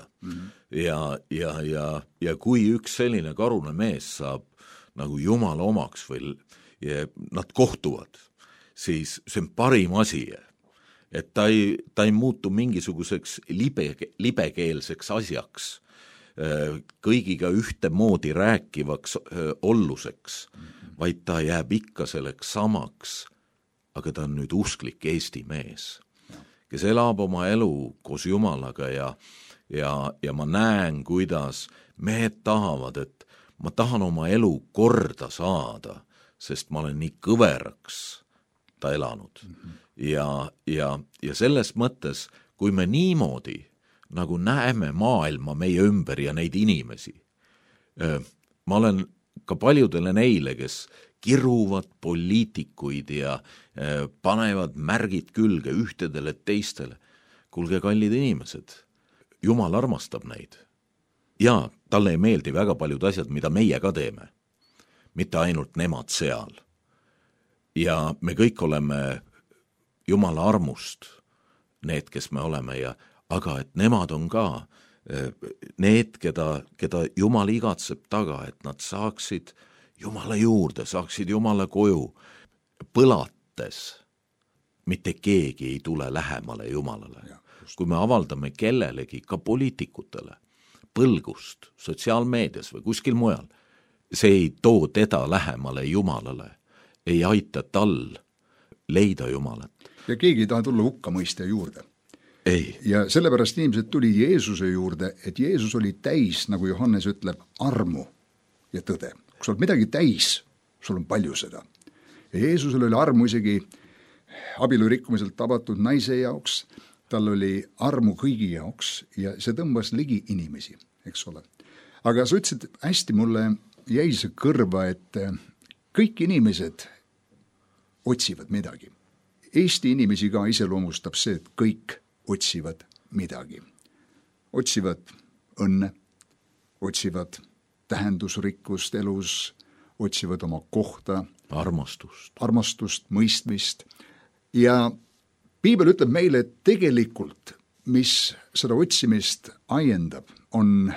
Ja kui üks selline karune mees saab nagu Jumala omaks või nad kohtuvad, siis see on parim asi, et ta ei muutu mingisuguseks libekeelseks asjaks, kõigiga ühtemoodi rääkivaks olluseks, vaid ta jääb ikka selleks samaks, aga ta on nüüd usklik Eesti mees, kes elab oma elu koos Jumalaga ja ma näen, kuidas mehed tahavad, et ma tahan oma elu korda saada, sest ma olen nii kõveraks ta elanud. Ja selles mõttes, kui me niimoodi nagu näeme maailma meie ümber ja neid inimesi, ma olen ka paljudele neile, kes kiruvad poliitikuid ja panevad märgid külge ühtedele teistele. Kuulge, kallid inimesed, Jumal armastab neid. Ja talle ei meeldi väga paljud asjad, mida meie ka teeme. Mitte ainult nemad seal. Ja me kõik oleme Jumala armust, need, kes me oleme, aga et nemad on ka need, keda Jumal igatseb taga, et nad saaksid Jumala juurde, saaksid Jumala koju põlates. Mitte keegi ei tule lähemale Jumalale. Kui me avaldame kellelegi, ka poliitikutele, põlgust sotsiaalmeedias või kuskil mujal, see ei too teda lähemale Jumalale, ei aita tal leida Jumalat. Ja keegi ei taha tulla hukkamõistja juurde. Ei. Ja sellepärast inimesed tuli Jeesuse juurde, et Jeesus oli täis, nagu Johannes ütleb, armu ja tõde. Kui sa oled midagi täis, sul on palju seda. Ja Jeesusel oli armu isegi abielu rikkumiselt tabatud naise jaoks, tal oli armu kõigi jaoks ja see tõmbas ligi inimesi, eks ole. Aga sa ütlesid hästi, mulle jäi see kõrva, et kõik inimesed otsivad midagi. Eesti inimesi ka iseloomustab see, et kõik otsivad midagi. Otsivad õnne, otsivad tähendusrikkust elus, otsivad oma kohta, armastust, mõistmist. Ja Piibel ütleb meile, et tegelikult, mis seda otsimist ajendab, on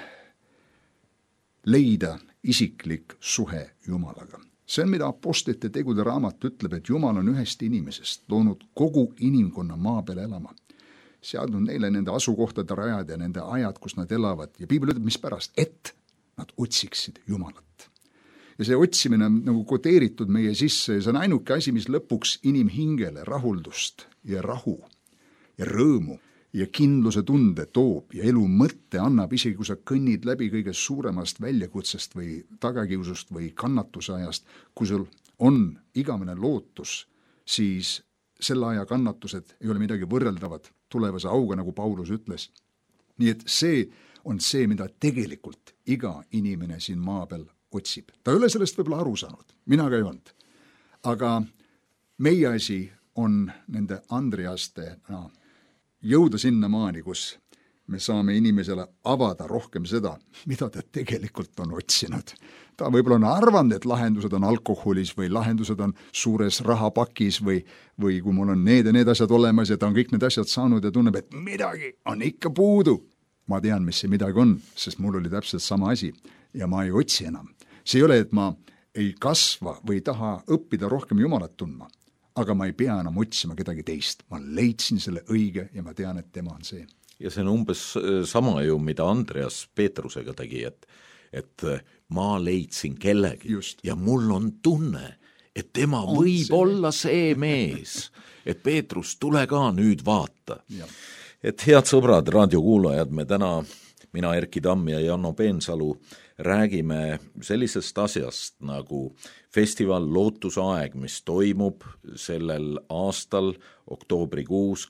leida isiklik suhe Jumalaga. See on, mida apostlite tegude raamat ütleb, et Jumal on ühest inimesest loonud kogu inimkonna maa peale elama. Seadnud neile nende asukohtade rajad ja nende ajad, kus nad elavad. Ja Piibel ütleb, mis pärast? Et nad otsiksid Jumalat. Ja see otsimine on nagu kodeeritud meie sisse ja see on ainuke asi, mis lõpuks inimhingele rahuldust ja rahu ja rõõmu ja kindluse tunde toob ja elu mõtte annab, isegi kui sa kõnnid läbi kõige suuremast väljakutsest või tagakiusust või kannatuse ajast, kui sul on igavene lootus, siis selle aja kannatused ei ole midagi võrreldavad tulevase auga, nagu Paulus ütles. Nii et see on see, mida tegelikult iga inimene siin maa peal otsib. Ta ei ole sellest võib-olla aru saanud, mina ka ei olnud. Aga meie asi on nende Andreastena jõuda sinna maani, kus me saame inimesele avada rohkem seda, mida ta tegelikult on otsinud. Ta võib-olla on arvanud, et lahendused on alkoholis või lahendused on suures rahapakis või kui mul on need ja need asjad olemas ja ta on kõik need asjad saanud ja tunneb, et midagi on ikka puudu. Ma tean, mis see midagi on, sest mul oli täpselt sama asi ja ma ei otsi enam. See ei ole, et ma ei kasva või taha õppida rohkem Jumalat tundma, aga ma ei pea enam otsima kedagi teist. Ma leidsin selle õige ja ma tean, et tema on see. Ja see on umbes sama ju, mida Andreas Peetrusega tegi, et ma leidsin kellegi just. Ja mul on tunne, et tema võib olla see mees, et Peetrus, tule ka nüüd vaata. Ja. Et head sõbrad, raadiokuulajad, me täna, mina Erki Tamm ja Janno Peensalu räägime sellisest asjast nagu festival Lootusaeg, mis toimub sellel aastal oktoobrikuus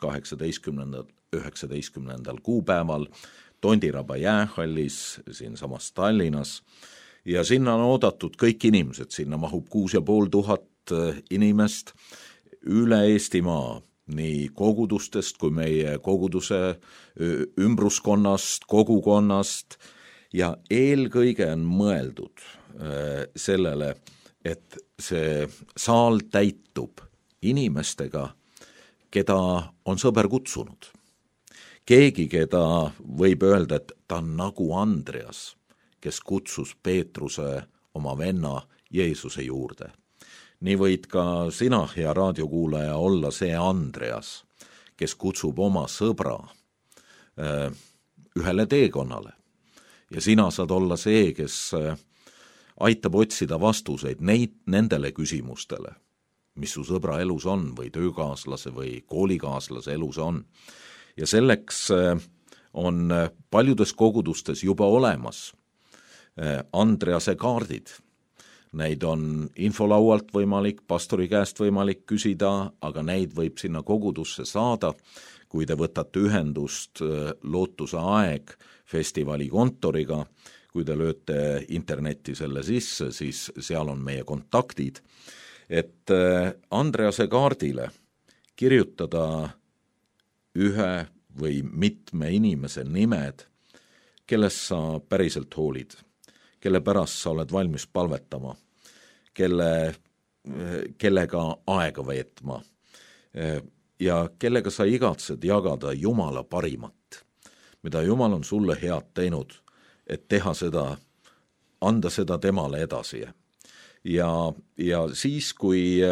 19. kuupäeval Tondiraba jäähallis siinsamas Tallinnas ja sinna on oodatud kõik inimesed, sinna mahub 6500 inimest üle Eestimaa, nii kogudustest kui meie koguduse ümbruskonnast, kogukonnast ja eelkõige on mõeldud sellele, et see saal täitub inimestega, keda on sõber kutsunud. Keegi, keda võib öelda, et ta on nagu Andreas, kes kutsus Peetruse oma venna Jeesuse juurde. Nii võid ka sina, hea raadiokuulaja, olla see Andreas, kes kutsub oma sõbra ühele teekonnale. Ja sina saad olla see, kes aitab otsida vastuseid nendele küsimustele, mis su sõbra elus on või töökaaslase või koolikaaslase elus on. Ja selleks on paljudes kogudustes juba olemas Andrease kaardid. Neid on infolaualt võimalik, pastori käest võimalik küsida, aga neid võib sinna kogudusse saada, kui te võtate ühendust Lootusaeg festivali kontoriga, kui te lööte internetti selle sisse, siis seal on meie kontaktid, et Andrease kaardile kirjutada ühe või mitme inimese nimed, kellest sa päriselt hoolid, kelle pärast sa oled valmis palvetama, kellega aega veetma ja kellega sa igatsed jagada Jumala parimat, mida Jumal on sulle head teinud, et teha seda, anda seda temale edasi. Ja siis, kui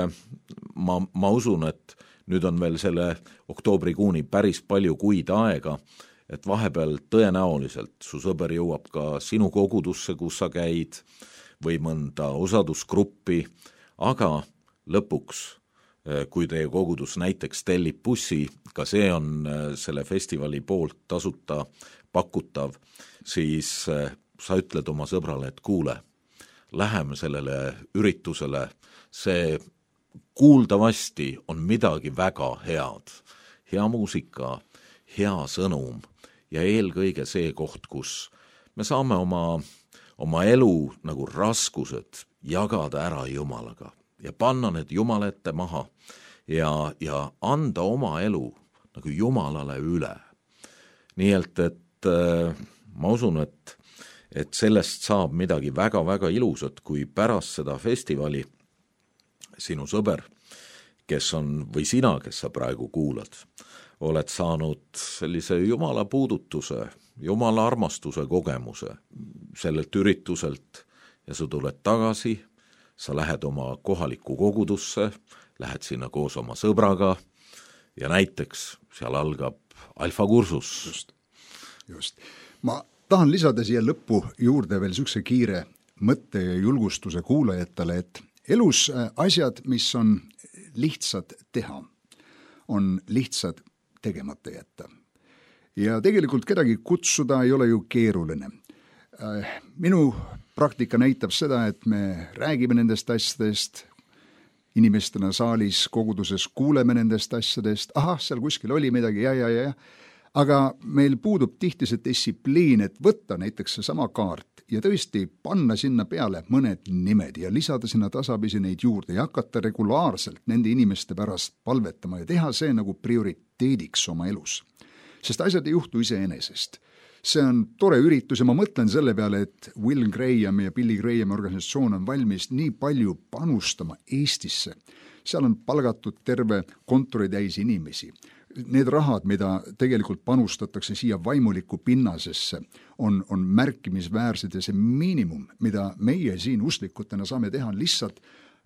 ma usun, et nüüd on veel selle oktoobrikuuni päris palju kuid aega, et vahepeal tõenäoliselt su sõber jõuab ka sinu kogudusse, kus sa käid, või mõnda osadusgruppi, aga lõpuks, kui teie kogudus näiteks tellib bussi, ka see on selle festivali poolt tasuta pakutav, siis sa ütled oma sõbrale, et kuule, läheme sellele üritusele, see kuuldavasti on midagi väga head, hea muusika, hea sõnum ja eelkõige see koht, kus me saame oma elu nagu raskused jagada ära Jumalaga ja panna need Jumala ette maha ja anda oma elu nagu Jumalale üle. Nii et ma usun, et sellest saab midagi väga-väga ilusat, kui pärast seda festivali sinu sõber, kes on, või sina, kes sa praegu kuulad, oled saanud sellise Jumala puudutuse, Jumala armastuse kogemuse sellelt ürituselt ja sa tuled tagasi, sa lähed oma kohalikku kogudusse, lähed sinna koos oma sõbraga ja näiteks seal algab alfakursus. Just. Ma tahan lisada siia lõppu juurde veel sükse kiire mõtte ja julgustuse kuulajatele, et elus asjad, mis on lihtsad teha, on lihtsad tegemata jätta. Ja tegelikult kedagi kutsuda ei ole ju keeruline. Minu praktika näitab seda, et me räägime nendest asjadest, inimestena saalis, koguduses kuuleme nendest asjadest, seal kuskil oli midagi, ja. Aga meil puudub tihti see distsipliin, et võtta näiteks seesama kaart ja tõesti panna sinna peale mõned nimed ja lisada sinna tasapisi neid juurde ja hakata regulaarselt nende inimeste pärast palvetama ja teha see nagu prioriteediks oma elus. Sest asjad ei juhtu iseenesest. See on tore üritus ja ma mõtlen selle peale, et Will Graham ja Billy Graham organisatsioon on valmis nii palju panustama Eestisse. Seal on palgatud terve kontoritäis inimesi. Need rahad, mida tegelikult panustatakse siia vaimulikku pinnasesse, on märkimisväärsed ja see miinimum, mida meie siin usklikutena saame teha, on lihtsalt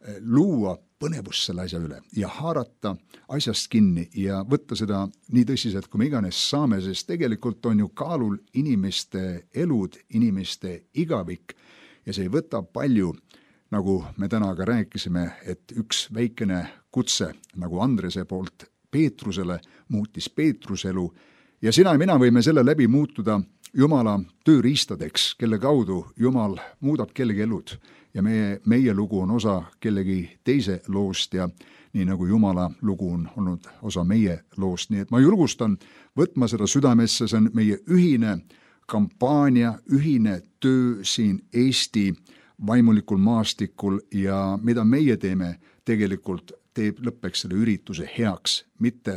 luua põnevust selle asja üle ja haarata asjast kinni ja võtta seda nii tõsiselt, kui me iganes saame, sest tegelikult on ju kaalul inimeste elud, inimeste igavik ja see ei võta palju, nagu me täna ka rääkisime, et üks väikene kutse nagu Andrese poolt Peetrusele muutis Peetruse elu ja sina ja mina võime selle läbi muutuda Jumala tööriistadeks, kelle kaudu Jumal muudab kellegi elud ja meie lugu on osa kellegi teise loost ja nii nagu Jumala lugu on olnud osa meie loost. Nii et ma julgustan võtma seda südamesse, see on meie ühine kampaania, ühine töö siin Eesti vaimulikul maastikul ja mida meie teeme tegelikult teeb lõppeks selle ürituse heaks, mitte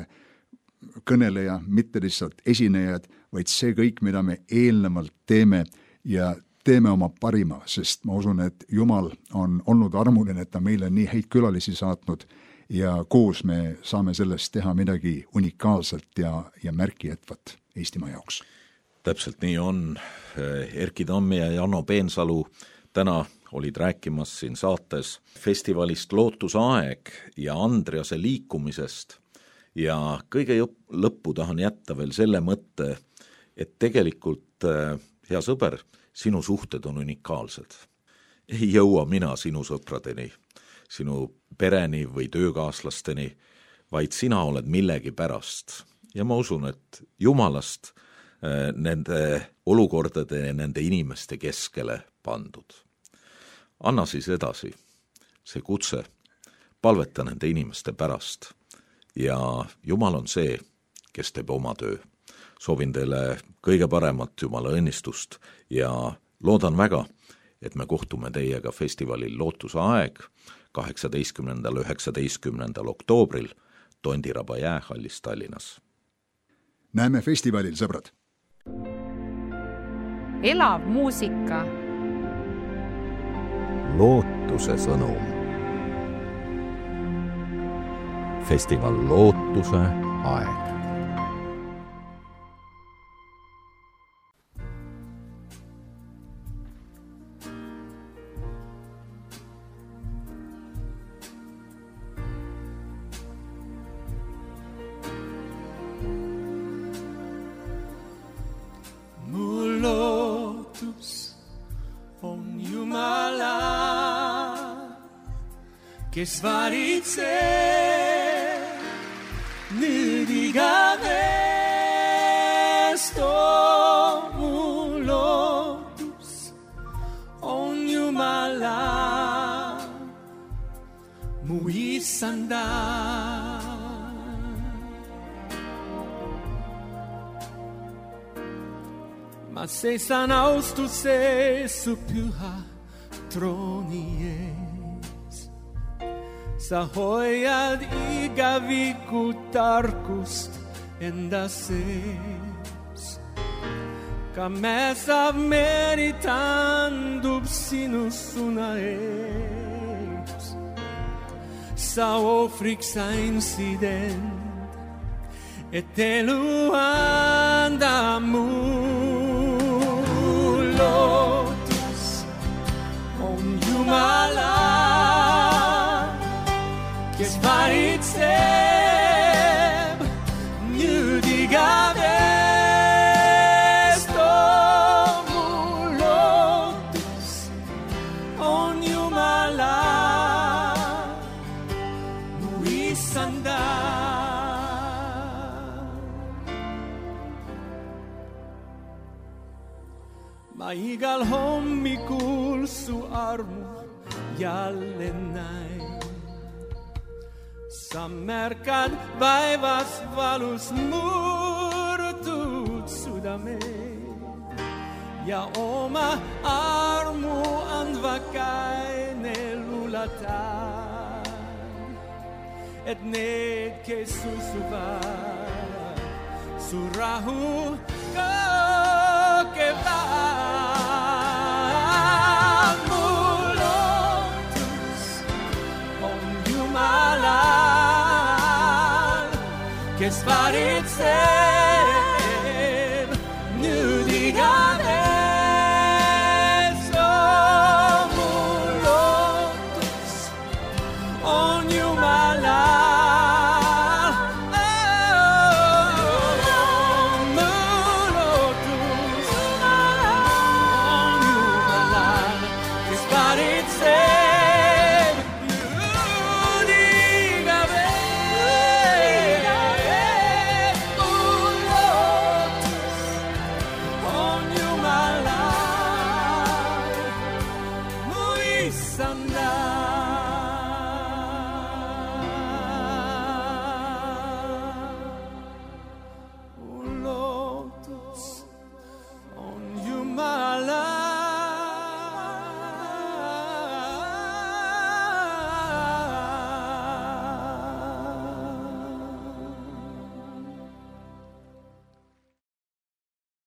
kõneleja, mitte lihtsalt esinejad, vaid see kõik, mida me eelnevalt teeme ja teeme oma parima, sest ma usun, et Jumal on olnud armuline, et ta meile nii häid külalisi saatnud ja koos me saame sellest teha midagi unikaalselt ja märkijätvat Eestimaa jaoks. Täpselt nii on. Erki Tammi ja Janno Peensalu täna olid rääkimas siin saates festivalist Lootusaeg ja Andrease liikumisest ja kõige lõppu tahan jätta veel selle mõtte, et tegelikult, hea sõber, sinu suhted on unikaalsed. Ei jõua mina sinu sõpradeni, sinu pereni või töökaaslasteni, vaid sina oled millegi pärast. Ja ma usun, et Jumalast nende olukordade ja nende inimeste keskele pandud. Anna siis edasi see kutse, palveta nende inimeste pärast ja Jumal on see, kes teeb oma töö. Soovin teile kõige paremat Jumala õnnistust ja loodan väga, et me kohtume teiega festivalil Lootusaeg 18. 19. oktoobril Tondiraba jäähallis Tallinnas. Näeme festivalil, sõbrad! Elav muusika. Lootuse sõnum. Festival Lootuse aeg. kes varitseb nüüd igavest. Mu lootus on Jumala, mu Issanda. Ma seisan austuses su püha trooni ees. Sa hoiad igaviku tarkust enda sees. Ka mäsav meri tandub sinu suna ees. Sa ohvriks andsid end, et elu anda mu. Lootus on Jumala, kes varitseb nüüd igavest. Mu lootus on Jumala, mu Issanda. Ma igal hommikul su armu jälle näin. Sa märkad vaevas valus murtud südame ja oma armu andva käine luulatad, et need, kes usuvad, su rahu kogevad. Mu lootus on Jumalal, kes varitseb nüüd igavest. Mu lootus on Jumalal. Some